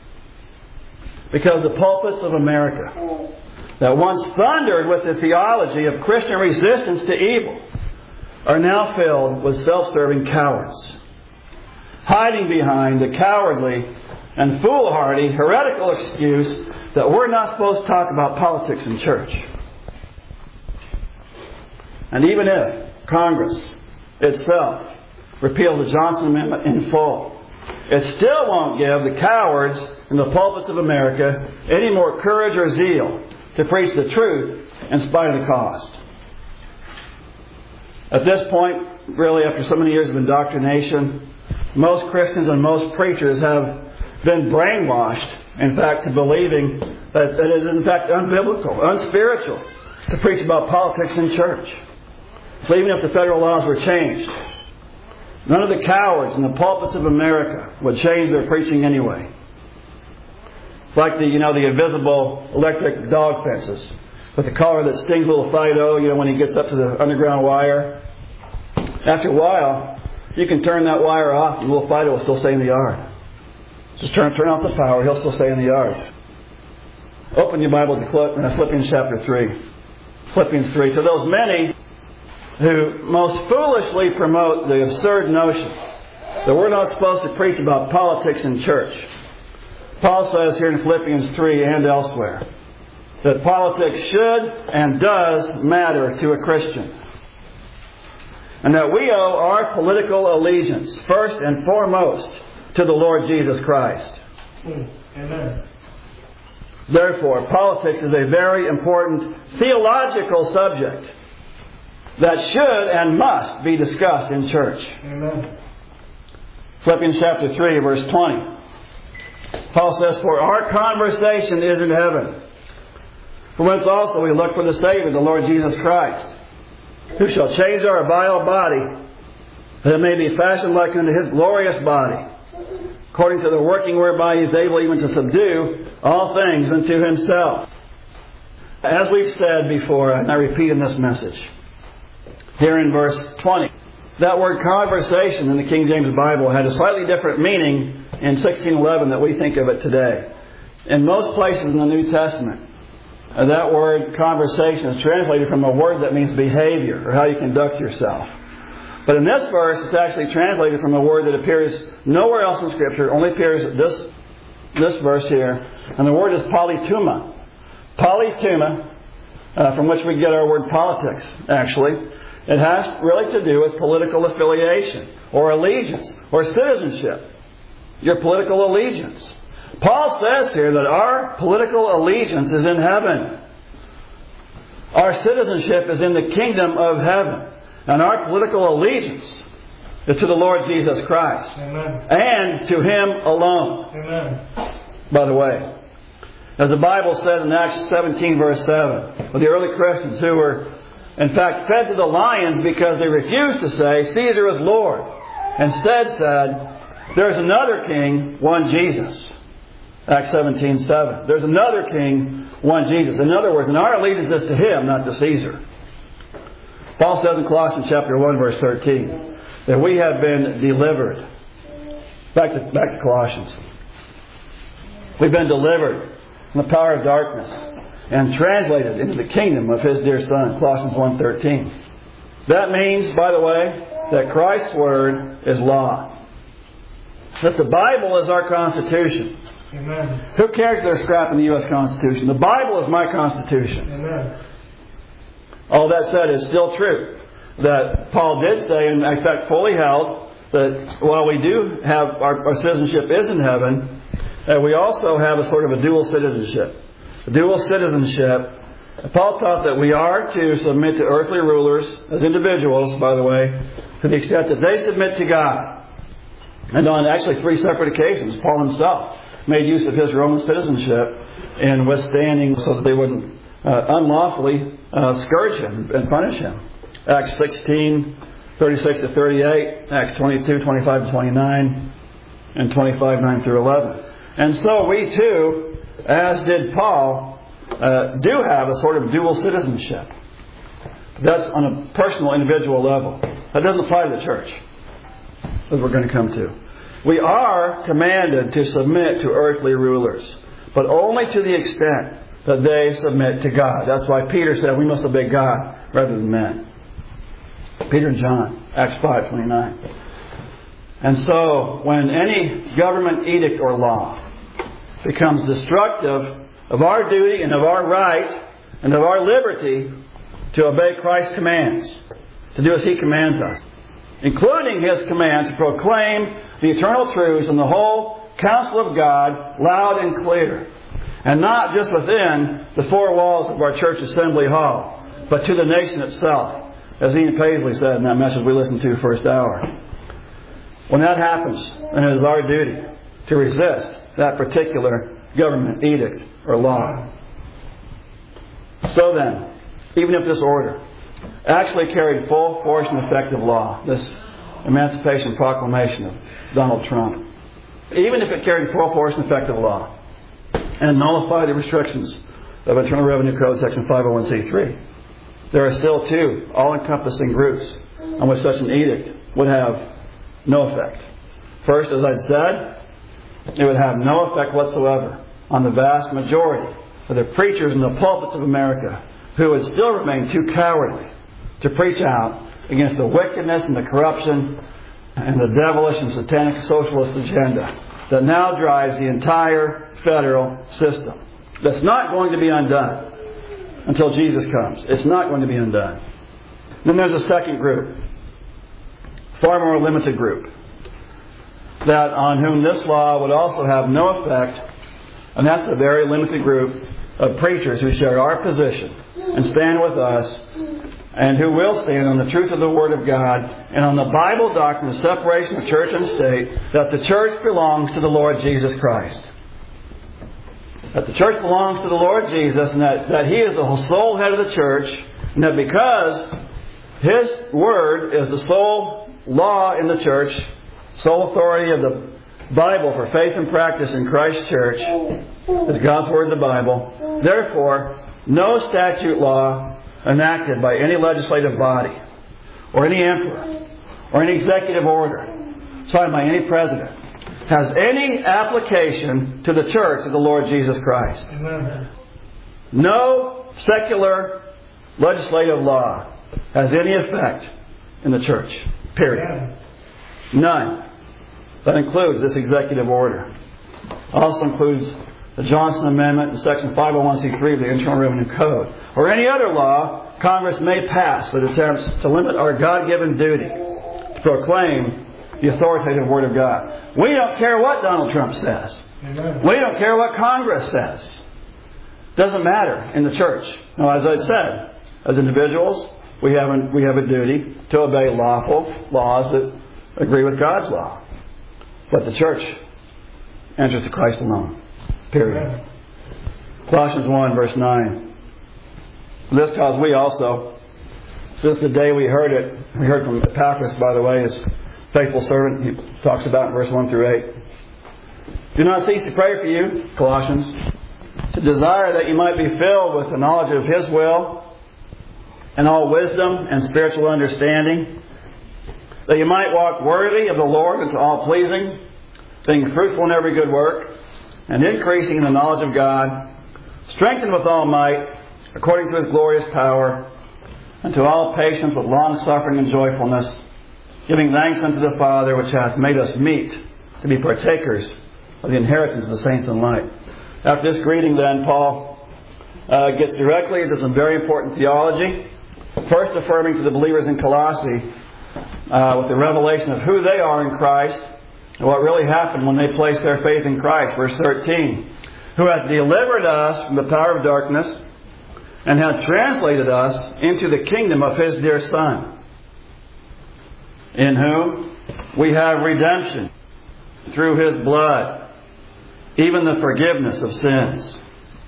[SPEAKER 1] Because the pulpits of America that once thundered with the theology of Christian resistance to evil are now filled with self-serving cowards, hiding behind the cowardly and foolhardy heretical excuse that we're not supposed to talk about politics in church. And even if Congress itself repeals the Johnson Amendment in full, it still won't give the cowards in the pulpits of America any more courage or zeal to preach the truth in spite of the cost. At this point, really after so many years of indoctrination, most Christians and most preachers have been brainwashed, in fact, to believing that it is in fact unbiblical, unspiritual to preach about politics in church. So even if the federal laws were changed, none of the cowards in the pulpits of America would change their preaching anyway. It's like the, you know, the invisible electric dog fences with the collar that stings little Fido, you know, when he gets up to the underground wire. After a while, you can turn that wire off and little Fido will still stay in the yard. Just turn, turn off the power, he'll still stay in the yard. Open your Bible to Philippians chapter three. Philippians three. To those many who most foolishly promote the absurd notion that we're not supposed to preach about politics in church, Paul says here in Philippians three and elsewhere that politics should and does matter to a Christian. And that we owe our political allegiance first and foremost to the Lord Jesus Christ.
[SPEAKER 2] Amen.
[SPEAKER 1] Therefore, politics is a very important theological subject that should and must be discussed in church.
[SPEAKER 2] Amen.
[SPEAKER 1] Philippians chapter three, verse twenty. Paul says, "For our conversation is in heaven, from whence also we look for the Savior, the Lord Jesus Christ, who shall change our vile body, that it may be fashioned like unto His glorious body, according to the working whereby He is able even to subdue all things unto Himself." As we've said before, and I repeat in this message, here in verse twenty, that word conversation in the King James Bible had a slightly different meaning in sixteen eleven that we think of it today. In most places in the New Testament, that word conversation is translated from a word that means behavior, or how you conduct yourself. But in this verse, it's actually translated from a word that appears nowhere else in Scripture, only appears in this, this verse here. And the word is polytuma. Polytuma, uh, from which we get our word politics, actually. It has really to do with political affiliation, or allegiance, or citizenship. Your political allegiance. Paul says here that our political allegiance is in heaven. Our citizenship is in the kingdom of heaven. And our political allegiance is to the Lord Jesus Christ.
[SPEAKER 2] Amen.
[SPEAKER 1] And to Him alone.
[SPEAKER 2] Amen.
[SPEAKER 1] By the way, as the Bible says in Acts seventeen verse seven, of the early Christians who were in fact fed to the lions because they refused to say Caesar is Lord. Instead said, there's another king, one Jesus. Acts seventeen seven. There's another king, one Jesus. In other words, and our allegiance is to Him, not to Caesar. Paul says in Colossians chapter one, verse thirteen, that we have been delivered. Back to, back to Colossians. We've been delivered from the power of darkness and translated into the kingdom of His dear Son. Colossians one thirteen. That means, by the way, that Christ's Word is law. That the Bible is our Constitution.
[SPEAKER 2] Amen.
[SPEAKER 1] Who cares if they're scrapping the U S Constitution? The Bible is my Constitution.
[SPEAKER 2] Amen.
[SPEAKER 1] All that said is still true. That Paul did say, and in fact fully held, that while we do have, our, our citizenship is in heaven, that we also have a sort of a dual citizenship. A dual citizenship. Paul taught that we are to submit to earthly rulers, as individuals, by the way, to the extent that they submit to God. And on actually three separate occasions, Paul himself made use of his Roman citizenship in withstanding so that they wouldn't uh, unlawfully uh, scourge him and punish him. Acts sixteen, thirty-six to thirty-eight, Acts twenty-two, twenty-five to twenty-nine, and twenty-five, nine through eleven. And so we too, as did Paul, uh, do have a sort of dual citizenship. That's on a personal, individual level. That doesn't apply to the church, as we're going to come to. We are commanded to submit to earthly rulers, but only to the extent that they submit to God. That's why Peter said we must obey God rather than men. Peter and John, Acts five twenty-nine. And so, when any government edict or law becomes destructive of our duty and of our right and of our liberty to obey Christ's commands, to do as He commands us, including His command to proclaim the eternal truths and the whole counsel of God loud and clear, and not just within the four walls of our church assembly hall, but to the nation itself, as Ian Paisley said in that message we listened to first hour. When that happens, then it is our duty to resist that particular government edict or law. So then, even if this order actually carried full force and effect of law, this Emancipation Proclamation of Donald Trump, even if it carried full force and effect of law and nullified the restrictions of Internal Revenue Code Section five oh one c three, there are still two all-encompassing groups on which such an edict would have no effect. First, as I said, it would have no effect whatsoever on the vast majority of the preachers in the pulpits of America who would still remain too cowardly to preach out against the wickedness and the corruption and the devilish and satanic socialist agenda that now drives the entire federal system. That's not going to be undone until Jesus comes. It's not going to be undone. Then there's a second group, far more limited group, that on whom this law would also have no effect, and that's the very limited group of preachers who share our position and stand with us and who will stand on the truth of the Word of God and on the Bible doctrine of separation of church and state, that the church belongs to the Lord Jesus Christ. That the church belongs to the Lord Jesus, and that, that He is the sole head of the church, and that because His Word is the sole law in the church, sole authority of the Bible for faith and practice in Christ's church, is God's Word, the Bible. Therefore, no statute law enacted by any legislative body, or any emperor, or any executive order, signed by any president, has any application to the church of the Lord Jesus Christ.
[SPEAKER 2] Amen.
[SPEAKER 1] No secular legislative law has any effect in the church. Period.
[SPEAKER 2] Amen.
[SPEAKER 1] None. That includes this executive order. Also includes the Johnson Amendment and Section five oh one c three of the Internal Revenue Code, or any other law Congress may pass that attempts to limit our God-given duty to proclaim the authoritative Word of God. We don't care what Donald Trump says.
[SPEAKER 2] Amen.
[SPEAKER 1] We don't care what Congress says. Doesn't matter in the church. Now, as I said, as individuals, we have a, we have a duty to obey lawful laws that agree with God's law. But the church answers to Christ alone. Period.
[SPEAKER 2] Amen.
[SPEAKER 1] Colossians one, verse nine. This cause we also, since the day we heard it, we heard from Epaphras, by the way, his faithful servant, he talks about in verse one through eight. Do not cease to pray for you, Colossians, to desire that you might be filled with the knowledge of His will and all wisdom and spiritual understanding, that you might walk worthy of the Lord unto all pleasing, being fruitful in every good work, and increasing in the knowledge of God, strengthened with all might, according to His glorious power, unto all patience with long suffering and joyfulness, giving thanks unto the Father, which hath made us meet to be partakers of the inheritance of the saints in light. After this greeting, then, Paul uh, gets directly into some very important theology. First, affirming to the believers in Colossae uh, with the revelation of who they are in Christ and what really happened when they placed their faith in Christ. Verse thirteen, who hath delivered us from the power of darkness and hath translated us into the kingdom of His dear Son, in whom we have redemption through His blood, even the forgiveness of sins.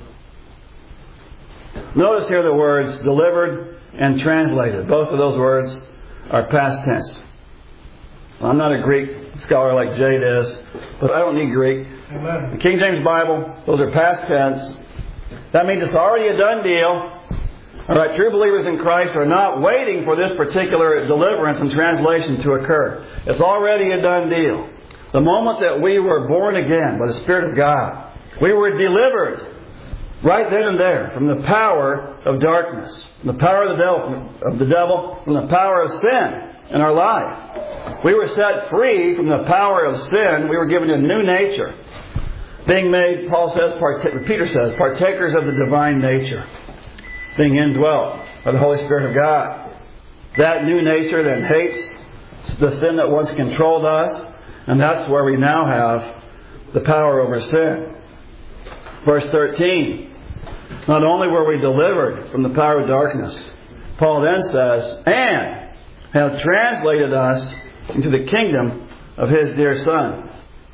[SPEAKER 1] Notice here the words delivered and translated. Both of those words are past tense. I'm not a Greek scholar like Jade is, but I don't need Greek.
[SPEAKER 2] Amen.
[SPEAKER 1] The King James Bible, those are past tense. That means it's already a done deal. All right, true believers in Christ are not waiting for this particular deliverance and translation to occur. It's already a done deal. The moment that we were born again by the Spirit of God, we were delivered right then and there from the power of darkness, from the power of the devil, of the devil, from the power of sin in our life. We were set free from the power of sin. We were given a new nature, being made, Paul says, part- Peter says, partakers of the divine nature, being indwelt by the Holy Spirit of God. That new nature then hates the sin that once controlled us, and that's where we now have the power over sin. Verse thirteen, not only were we delivered from the power of darkness, Paul then says, and have translated us into the kingdom of His dear Son.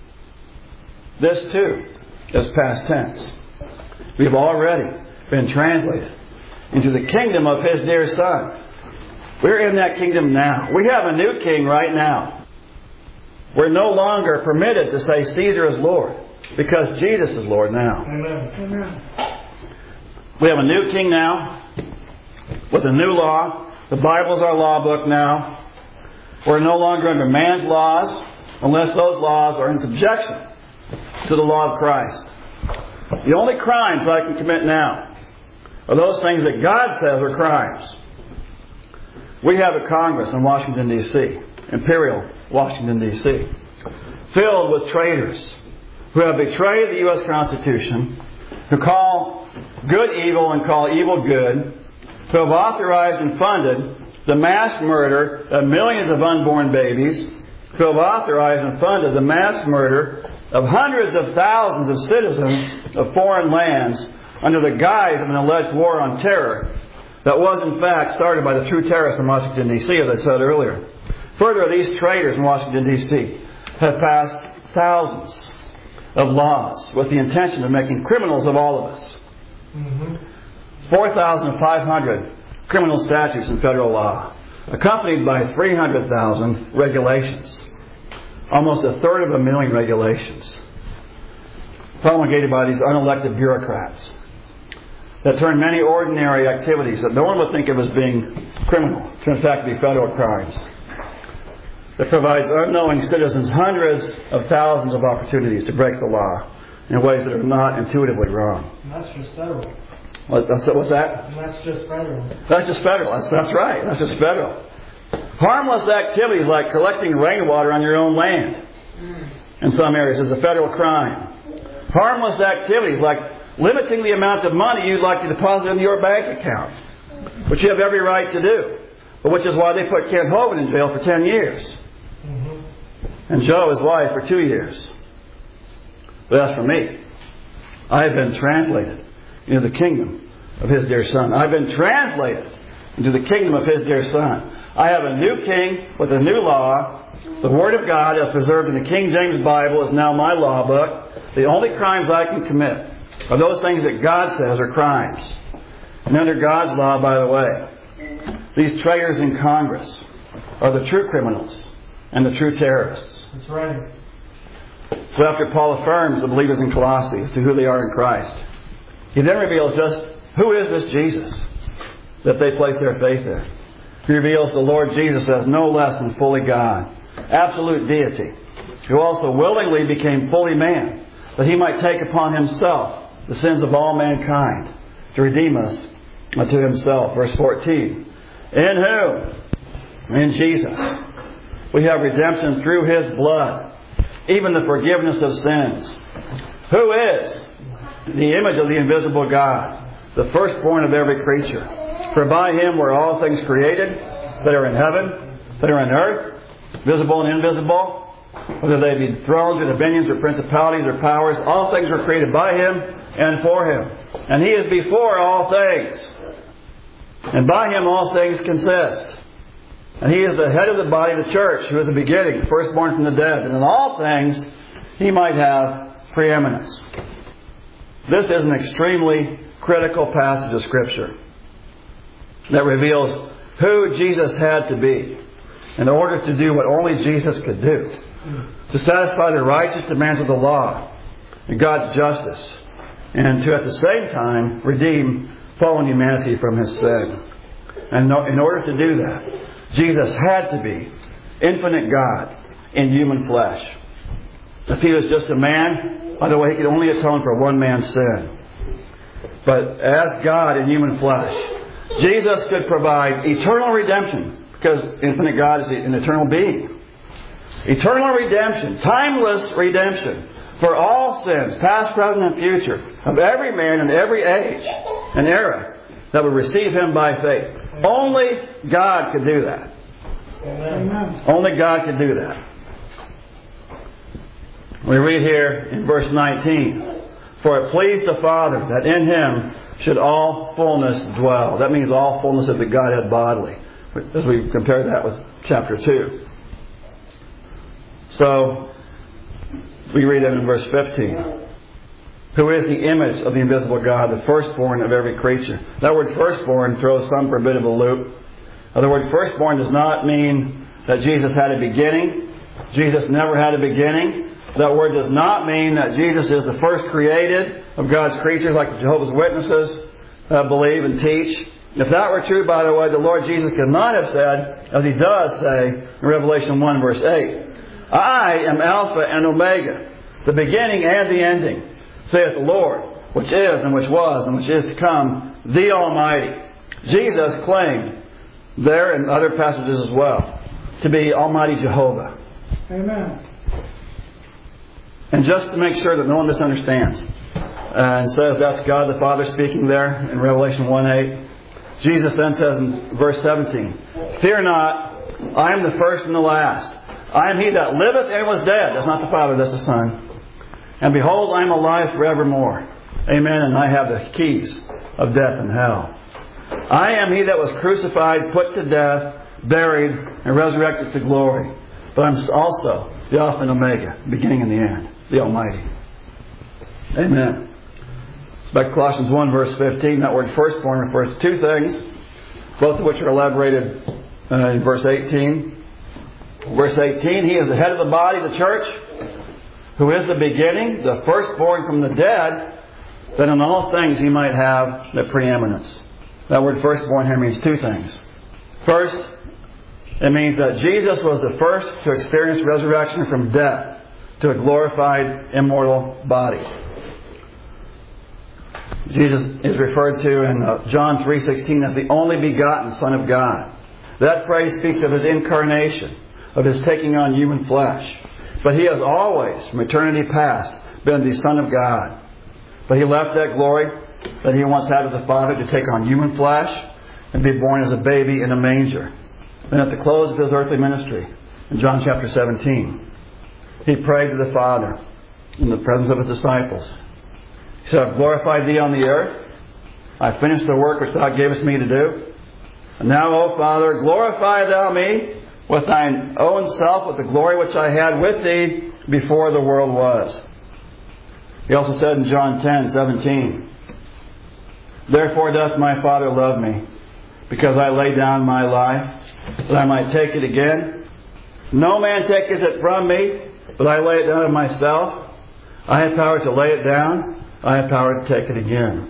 [SPEAKER 1] This too is past tense. We have already been translated into the kingdom of His dear Son. We're in that kingdom now. We have a new king right now. We're no longer permitted to say Caesar is Lord, because Jesus is Lord now.
[SPEAKER 2] Amen. Amen.
[SPEAKER 1] We have a new king now, with a new law. The Bible's our law book now. We're no longer under man's laws, unless those laws are in subjection to the law of Christ. The only crimes I can commit now are those things that God says are crimes. We have a Congress in Washington, D C, Imperial Washington, D C, filled with traitors who have betrayed the U S Constitution, who call good evil and call evil good, who have authorized and funded the mass murder of millions of unborn babies, who have authorized and funded the mass murder of hundreds of thousands of citizens of foreign lands under the guise of an alleged war on terror, that was in fact started by the true terrorists in Washington, D C, as I said earlier. Further, these traitors in Washington, D C have passed thousands of laws with the intention of making criminals of all of us.
[SPEAKER 2] Mm-hmm.
[SPEAKER 1] four thousand five hundred criminal statutes in federal law, accompanied by three hundred thousand regulations. Almost a third of a million regulations promulgated by these unelected bureaucrats that turn many ordinary activities that no one would think of as being criminal to in fact be federal crimes. That provides unknowing citizens hundreds of thousands of opportunities to break the law in ways that are not intuitively wrong.
[SPEAKER 2] And that's just federal.
[SPEAKER 1] What, what's that?
[SPEAKER 2] And that's just federal.
[SPEAKER 1] That's just federal. That's, that's right. That's just federal. Harmless activities like collecting rainwater on your own land in some areas is a federal crime. Harmless activities like limiting the amount of money you'd like to deposit into your bank account, which you have every right to do, but which is why they put Kent Hovind in jail for ten years. Mm-hmm. And Joe, his wife, for two years. But as for me, I have been translated into the kingdom of His dear Son. I've been translated into the kingdom of His dear Son. I have a new king with a new law. The Word of God, as preserved in the King James Bible, is now my law book. The only crimes I can commit are those things that God says are crimes. And under God's law, by the way, these traitors in Congress are the true criminals and the true terrorists.
[SPEAKER 2] That's right.
[SPEAKER 1] So after Paul affirms the believers in Colossae as to who they are in Christ, he then reveals just who is this Jesus that they place their faith in. He reveals the Lord Jesus as no less than fully God, absolute deity, who also willingly became fully man, that He might take upon Himself the sins of all mankind to redeem us unto Himself. Verse fourteen. In whom, in Jesus, we have redemption through His blood, even the forgiveness of sins. Who is the image of the invisible God, the firstborn of every creature? For by Him were all things created, that are in heaven, that are in earth, visible and invisible, whether they be thrones or dominions or principalities or powers. All things were created by Him and for Him. And He is before all things. And by Him all things consist. And He is the head of the body of the church, who is the beginning, the firstborn from the dead. And in all things He might have preeminence. This is an extremely critical passage of Scripture that reveals who Jesus had to be in order to do what only Jesus could do, to satisfy the righteous demands of the law and God's justice, and to at the same time redeem fallen humanity from his sin. And in order to do that, Jesus had to be infinite God in human flesh. If He was just a man, by the way, He could only atone for one man's sin. But as God in human flesh, Jesus could provide eternal redemption, because infinite God is an eternal being. Eternal redemption, timeless redemption for all sins, past, present, and future, of every man in every age and era that would receive Him by faith. Only God could do that.
[SPEAKER 2] Amen.
[SPEAKER 1] Only God could do that. We read here in verse nineteen, for it pleased the Father that in Him should all fullness dwell. That means all fullness of the Godhead bodily, as we compare that with chapter two. So, we read in verse fifteen, who is the image of the invisible God, the firstborn of every creature. That word firstborn throws some for a bit of a loop. Now, the word firstborn does not mean that Jesus had a beginning. Jesus never had a beginning. That word does not mean that Jesus is the first created of God's creatures, like the Jehovah's Witnesses uh, believe and teach. If that were true, by the way, the Lord Jesus could not have said, as He does say in Revelation one verse eight, I am Alpha and Omega, the beginning and the ending, saith the Lord, which is and which was and which is to come, the Almighty. Jesus claimed there in other passages as well to be Almighty Jehovah.
[SPEAKER 2] Amen.
[SPEAKER 1] And just to make sure that no one misunderstands, uh, and says that's God the Father speaking there in Revelation one eight, Jesus then says in verse seventeen, fear not, I am the first and the last. I am He that liveth and was dead. That's not the Father, that's the Son. And behold, I am alive forevermore. Amen. And I have the keys of death and hell. I am He that was crucified, put to death, buried, and resurrected to glory. But I'm also the Alpha and Omega, beginning and the end, the Almighty. Amen. Back to Colossians one, verse fifteen. That word firstborn refers to two things, both of which are elaborated uh, in verse eighteen. Verse eighteen, He is the head of the body, the church, who is the beginning, the firstborn from the dead, that in all things He might have the preeminence. That word firstborn here means two things. First, it means that Jesus was the first to experience resurrection from death to a glorified, immortal body. Jesus is referred to in uh, John three sixteen as the only begotten Son of God. That phrase speaks of His incarnation, of His taking on human flesh. But He has always, from eternity past, been the Son of God. But He left that glory that He once had with the Father to take on human flesh and be born as a baby in a manger. Then at the close of His earthly ministry, in John chapter seventeen, He prayed to the Father in the presence of His disciples. He said, I've glorified Thee on the earth. I've finished the work which Thou gavest me to do. And now, O Father, glorify Thou me with Thine own self, with the glory which I had with Thee before the world was. He also said in John ten seventeen, Therefore doth my Father love me, because I lay down my life, that I might take it again. No man taketh it from me, but I lay it down of myself. I have power to lay it down. I have power to take it again.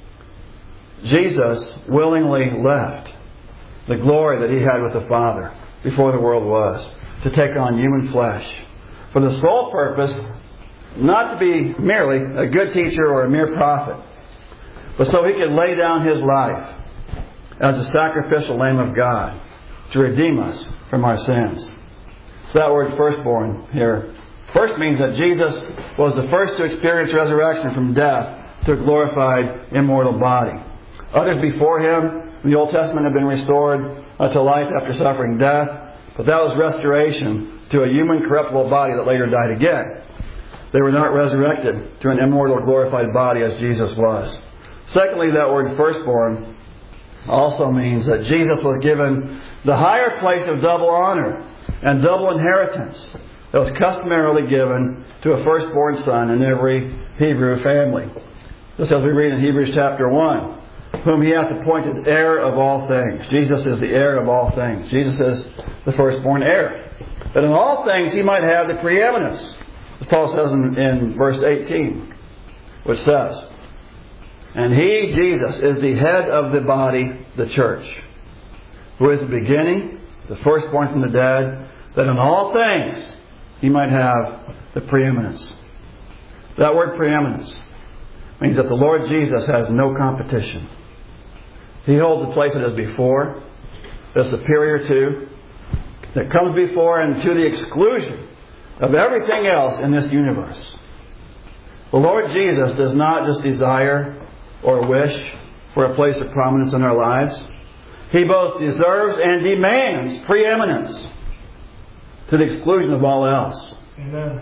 [SPEAKER 1] Jesus willingly left the glory that He had with the Father before the world was, to take on human flesh, for the sole purpose not to be merely a good teacher or a mere prophet, but so He could lay down His life as a sacrificial Lamb of God to redeem us from our sins. So that word firstborn here first means that Jesus was the first to experience resurrection from death to a glorified, immortal body. Others before Him in the Old Testament have been restored to life after suffering death, but that was restoration to a human, corruptible body that later died again. They were not resurrected to an immortal, glorified body as Jesus was. Secondly, that word firstborn also means that Jesus was given the higher place of double honor and double inheritance that was customarily given to a firstborn son in every Hebrew family. Just as we read in Hebrews chapter one, whom He hath appointed heir of all things. Jesus is the heir of all things. Jesus is the firstborn heir. That in all things He might have the preeminence. As Paul says in, in verse eighteen, which says, And He, Jesus, is the head of the body, the church, who is the beginning, the firstborn from the dead, that in all things He might have the preeminence. That word preeminence means that the Lord Jesus has no competition. He holds the place that is before, that is superior to, that comes before and to the exclusion of everything else in this universe. The Lord Jesus does not just desire or wish for a place of prominence in our lives. He both deserves and demands preeminence to the exclusion of all else.
[SPEAKER 2] Amen.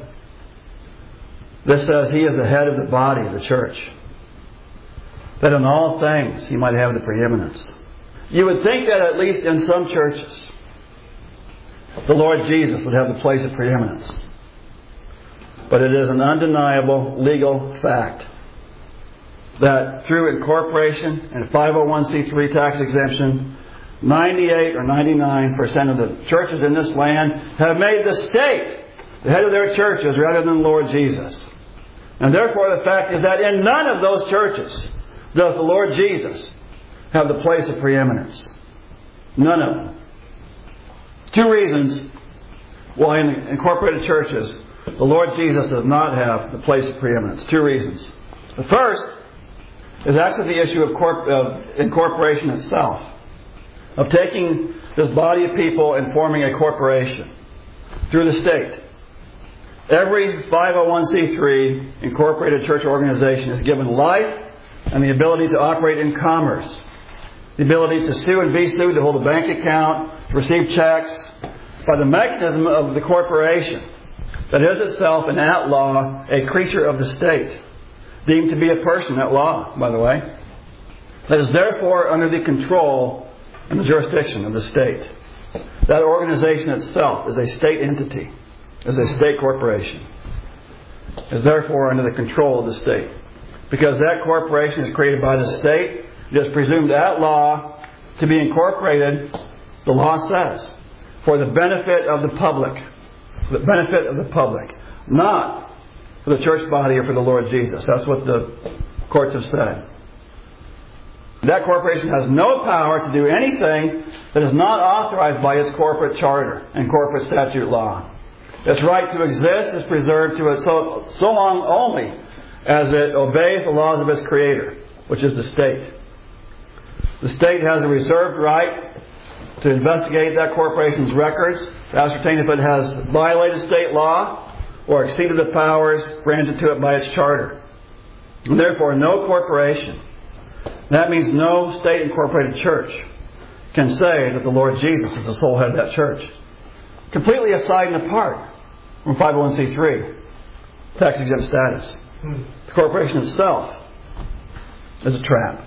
[SPEAKER 1] This says He is the head of the body of the church, that in all things He might have the preeminence. You would think that at least in some churches, the Lord Jesus would have the place of preeminence. But it is an undeniable legal fact that through incorporation and five oh one c three tax exemption, ninety-eight or ninety-nine percent of the churches in this land have made the state the head of their churches rather than the Lord Jesus. And therefore the fact is that in none of those churches does the Lord Jesus have the place of preeminence. None of them. Two reasons why in the incorporated churches the Lord Jesus does not have the place of preeminence. Two reasons. The first is actually the issue of, corp- of incorporation itself. Of taking this body of people and forming a corporation through the state. Every five oh one c three incorporated church organization is given life and the ability to operate in commerce. The ability to sue and be sued, to hold a bank account, to receive checks, by the mechanism of the corporation that is itself an at-law, a creature of the state, deemed to be a person at law, by the way. that is therefore under the control and the jurisdiction of the state. That organization itself is a state entity, is a state corporation, is therefore under the control of the state. Because that corporation is created by the state, it is presumed at law to be incorporated, the law says, for the benefit of the public. For the benefit of the public. Not for the church body or for the Lord Jesus. That's what the courts have said. That corporation has no power to do anything that is not authorized by its corporate charter and corporate statute law. Its right to exist is preserved to it so, so long only as it obeys the laws of its creator, which is the state. The state has a reserved right to investigate that corporation's records, to ascertain if it has violated state law or exceeded the powers granted to it by its charter. And therefore, no corporation, that means no state incorporated church, can say that the Lord Jesus is the sole head of that church. Completely aside and apart from five oh one c three, tax exempt status. The corporation itself is a trap.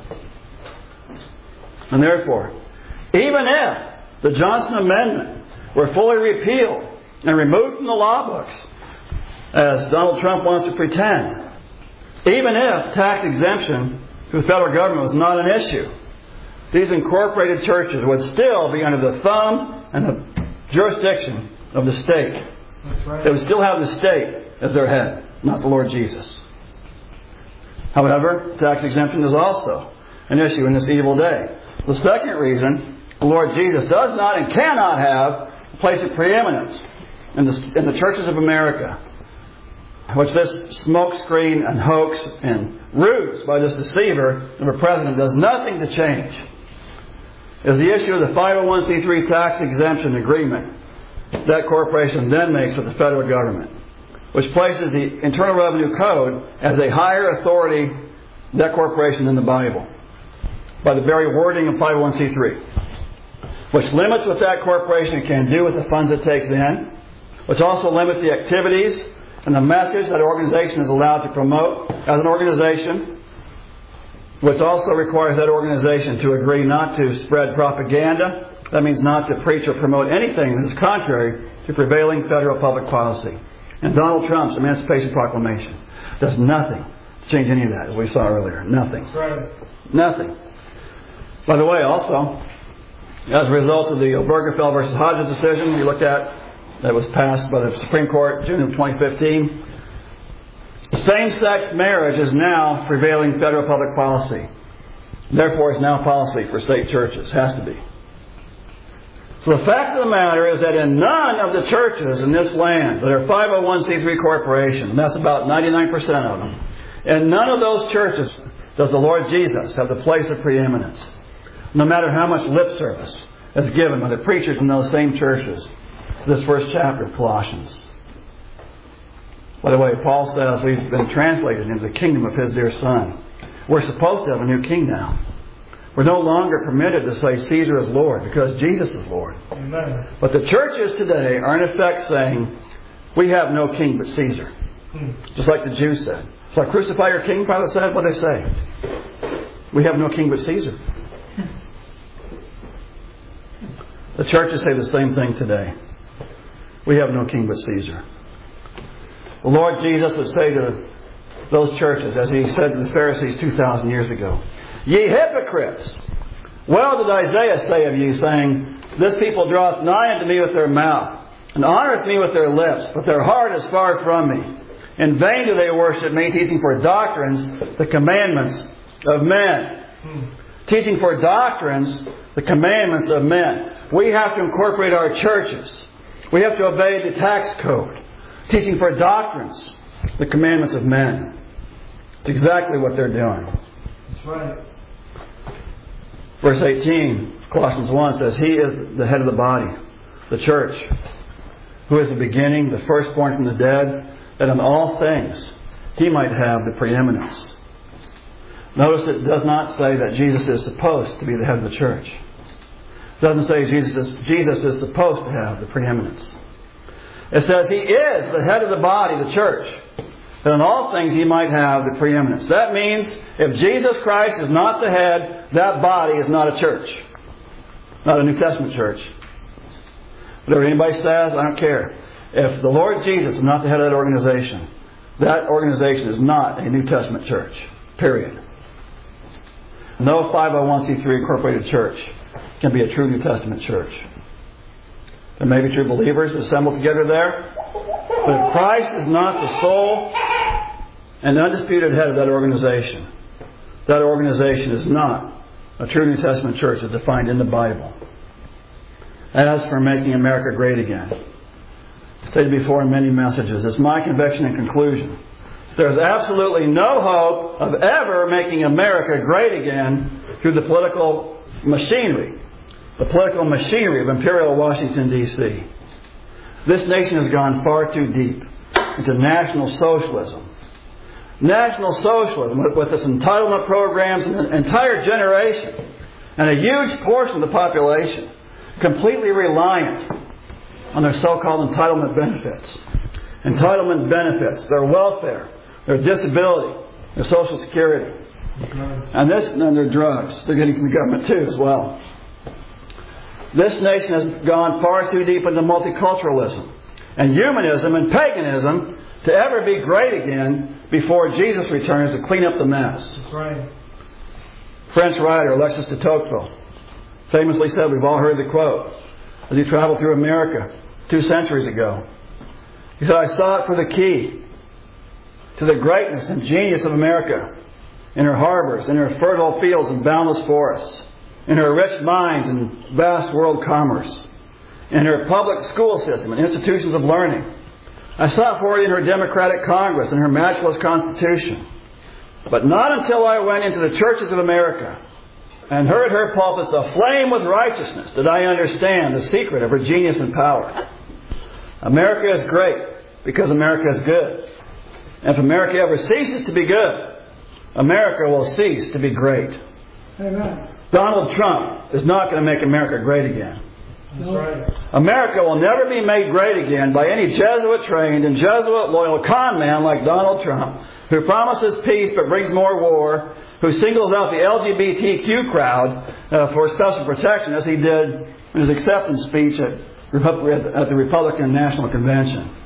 [SPEAKER 1] And therefore, even if the Johnson Amendment were fully repealed and removed from the law books, as Donald Trump wants to pretend, even if tax exemption to the federal government was not an issue, these incorporated churches would still be under the thumb and the jurisdiction of the state.
[SPEAKER 2] That's right.
[SPEAKER 1] They would still have the state as their head, not the Lord Jesus. However, tax exemption is also an issue in this evil day. The second reason the Lord Jesus does not and cannot have a place of preeminence in the, in the churches of America, which this smokescreen and hoax and ruse by this deceiver of a president does nothing to change, is the issue of the five oh one c three tax exemption agreement that corporation then makes with the federal government, which places the Internal Revenue Code as a higher authority than that corporation in the Bible, by the very wording of five oh one c three, which limits what that corporation can do with the funds it takes in, which also limits the activities and the message that organization is allowed to promote as an organization, which also requires that organization to agree not to spread propaganda. That means not to preach or promote anything that is contrary to prevailing federal public policy. And Donald Trump's Emancipation Proclamation does nothing to change any of that, as we saw earlier. Nothing.
[SPEAKER 2] That's right.
[SPEAKER 1] Nothing. By the way, also, as a result of the Obergefell versus Hodges decision we looked at, that was passed by the Supreme Court June of twenty fifteen, same-sex marriage is now prevailing federal public policy. Therefore, it's now policy for state churches. Has to be. So the fact of the matter is that in none of the churches in this land that are five oh one c three corporations, and that's about ninety-nine percent of them, in none of those churches does the Lord Jesus have the place of preeminence, no matter how much lip service is given by the preachers in those same churches. This first chapter of Colossians. By the way, Paul says we've been translated into the kingdom of His dear Son. We're supposed to have a new king now. We're no longer permitted to say Caesar is Lord because Jesus is Lord.
[SPEAKER 2] Amen.
[SPEAKER 1] But the churches today are in effect saying we have no king but Caesar.
[SPEAKER 2] Hmm.
[SPEAKER 1] Just like the Jews said. It's like crucify your king, Pilate said. What did they say? We have no king but Caesar. The churches say the same thing today. We have no king but Caesar. The Lord Jesus would say to those churches, as He said to the Pharisees two thousand years ago, "Ye hypocrites! Well did Isaiah say of you, saying, This people draweth nigh unto me with their mouth, and honoureth me with their lips, but their heart is far from me. In vain do they worship me, teaching for doctrines the commandments of men."
[SPEAKER 2] Hmm.
[SPEAKER 1] Teaching for doctrines the commandments of men. We have to incorporate our churches. We have to obey the tax code. Teaching for doctrines the commandments of men. It's exactly what they're doing.
[SPEAKER 2] That's right.
[SPEAKER 1] Verse eighteen, Colossians one says, He is the head of the body, the church, who is the beginning, the firstborn from the dead, that in all things He might have the preeminence. Notice it does not say that Jesus is supposed to be the head of the church. It doesn't say Jesus is, Jesus is supposed to have the preeminence. It says He is the head of the body, the church, that in all things He might have the preeminence. That means If Jesus Christ is not the head, that body is not a church. Not a New Testament church. Whatever anybody says, I don't care. If the Lord Jesus is not the head of that organization, that organization is not a New Testament church. Period. No five oh one c three incorporated church can be a true New Testament church. There may be true believers assembled together there, but if Christ is not the sole and undisputed head of that organization, that organization is not a true New Testament church as defined in the Bible. As for making America great again, I stated before in many messages, it's my conviction and conclusion. There's absolutely no hope of ever making America great again through the political machinery, the political machinery of Imperial Washington, D C This nation has gone far too deep into National Socialism. National Socialism with, with its entitlement programs and an entire generation and a huge portion of the population completely reliant on their so-called entitlement benefits. Entitlement benefits, their welfare, their disability, their Social Security. And this, and their drugs. They're getting from the government too as well. This nation has gone far too deep into multiculturalism and humanism and paganism to ever be great again before Jesus returns to clean up the mess.
[SPEAKER 2] That's right.
[SPEAKER 1] French writer Alexis de Tocqueville famously said, we've all heard the quote, as he traveled through America two centuries ago. He said, I sought for the key to the greatness and genius of America in her harbors, in her fertile fields and boundless forests, in her rich mines and vast world commerce, in her public school system and institutions of learning. I sought for it in her democratic Congress and her matchless Constitution. But not until I went into the churches of America and heard her pulpits aflame with righteousness did I understand the secret of her genius and power. America is great because America is good. And if America ever ceases to be good, America will cease to be great.
[SPEAKER 2] Amen.
[SPEAKER 1] Donald Trump is not going to make America great again.
[SPEAKER 2] That's right.
[SPEAKER 1] America will never be made great again by any Jesuit-trained and Jesuit-loyal con man like Donald Trump, who promises peace but brings more war, who singles out the L G B T Q crowd uh, for special protection, as he did in his acceptance speech at, at the Republican National Convention.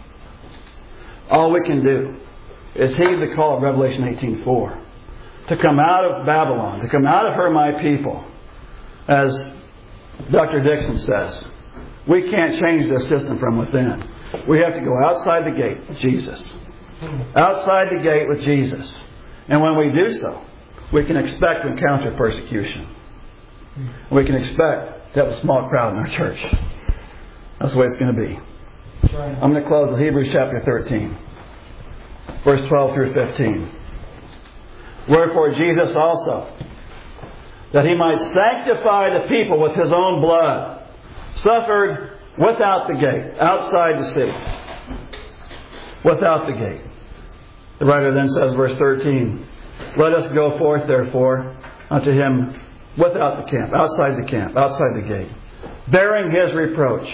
[SPEAKER 1] All we can do is heed the call of Revelation eighteen four. To come out of Babylon, to come out of her, my people. As Doctor Dixon says, we can't change this system from within. We have to go outside the gate with Jesus. Outside the gate with Jesus. And when we do so, we can expect to encounter persecution. We can expect to have a small crowd in our church. That's the way it's going to be. I'm going to close with Hebrews chapter thirteen, verse twelve through fifteen. Wherefore Jesus also, that he might sanctify the people with his own blood, suffered without the gate, outside the city. Without the gate. The writer then says, verse thirteen, let us go forth therefore unto him without the camp, outside the camp, outside the gate, bearing his reproach.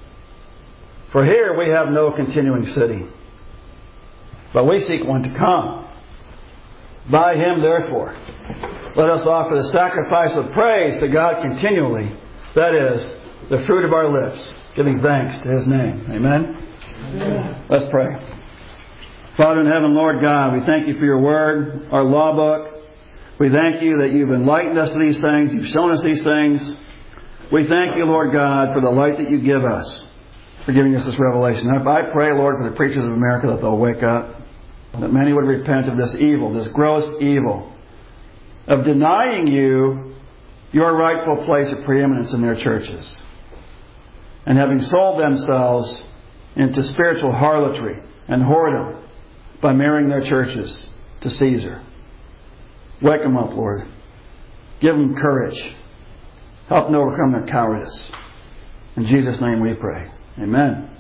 [SPEAKER 1] For here we have no continuing city, but we seek one to come. By him, therefore, let us offer the sacrifice of praise to God continually. That is, the fruit of our lips, giving thanks to his name. Amen? Amen. Let's pray. Father in heaven, Lord God, we thank you for your word, our law book. We thank you that you've enlightened us to these things. You've shown us these things. We thank you, Lord God, for the light that you give us, for giving us this revelation. I pray, Lord, for the preachers of America that they'll wake up, that many would repent of this evil, this gross evil, of denying you your rightful place of preeminence in their churches, and having sold themselves into spiritual harlotry and whoredom by marrying their churches to Caesar. Wake them up, Lord. Give them courage. Help them overcome their cowardice. In Jesus' name we pray. Amen.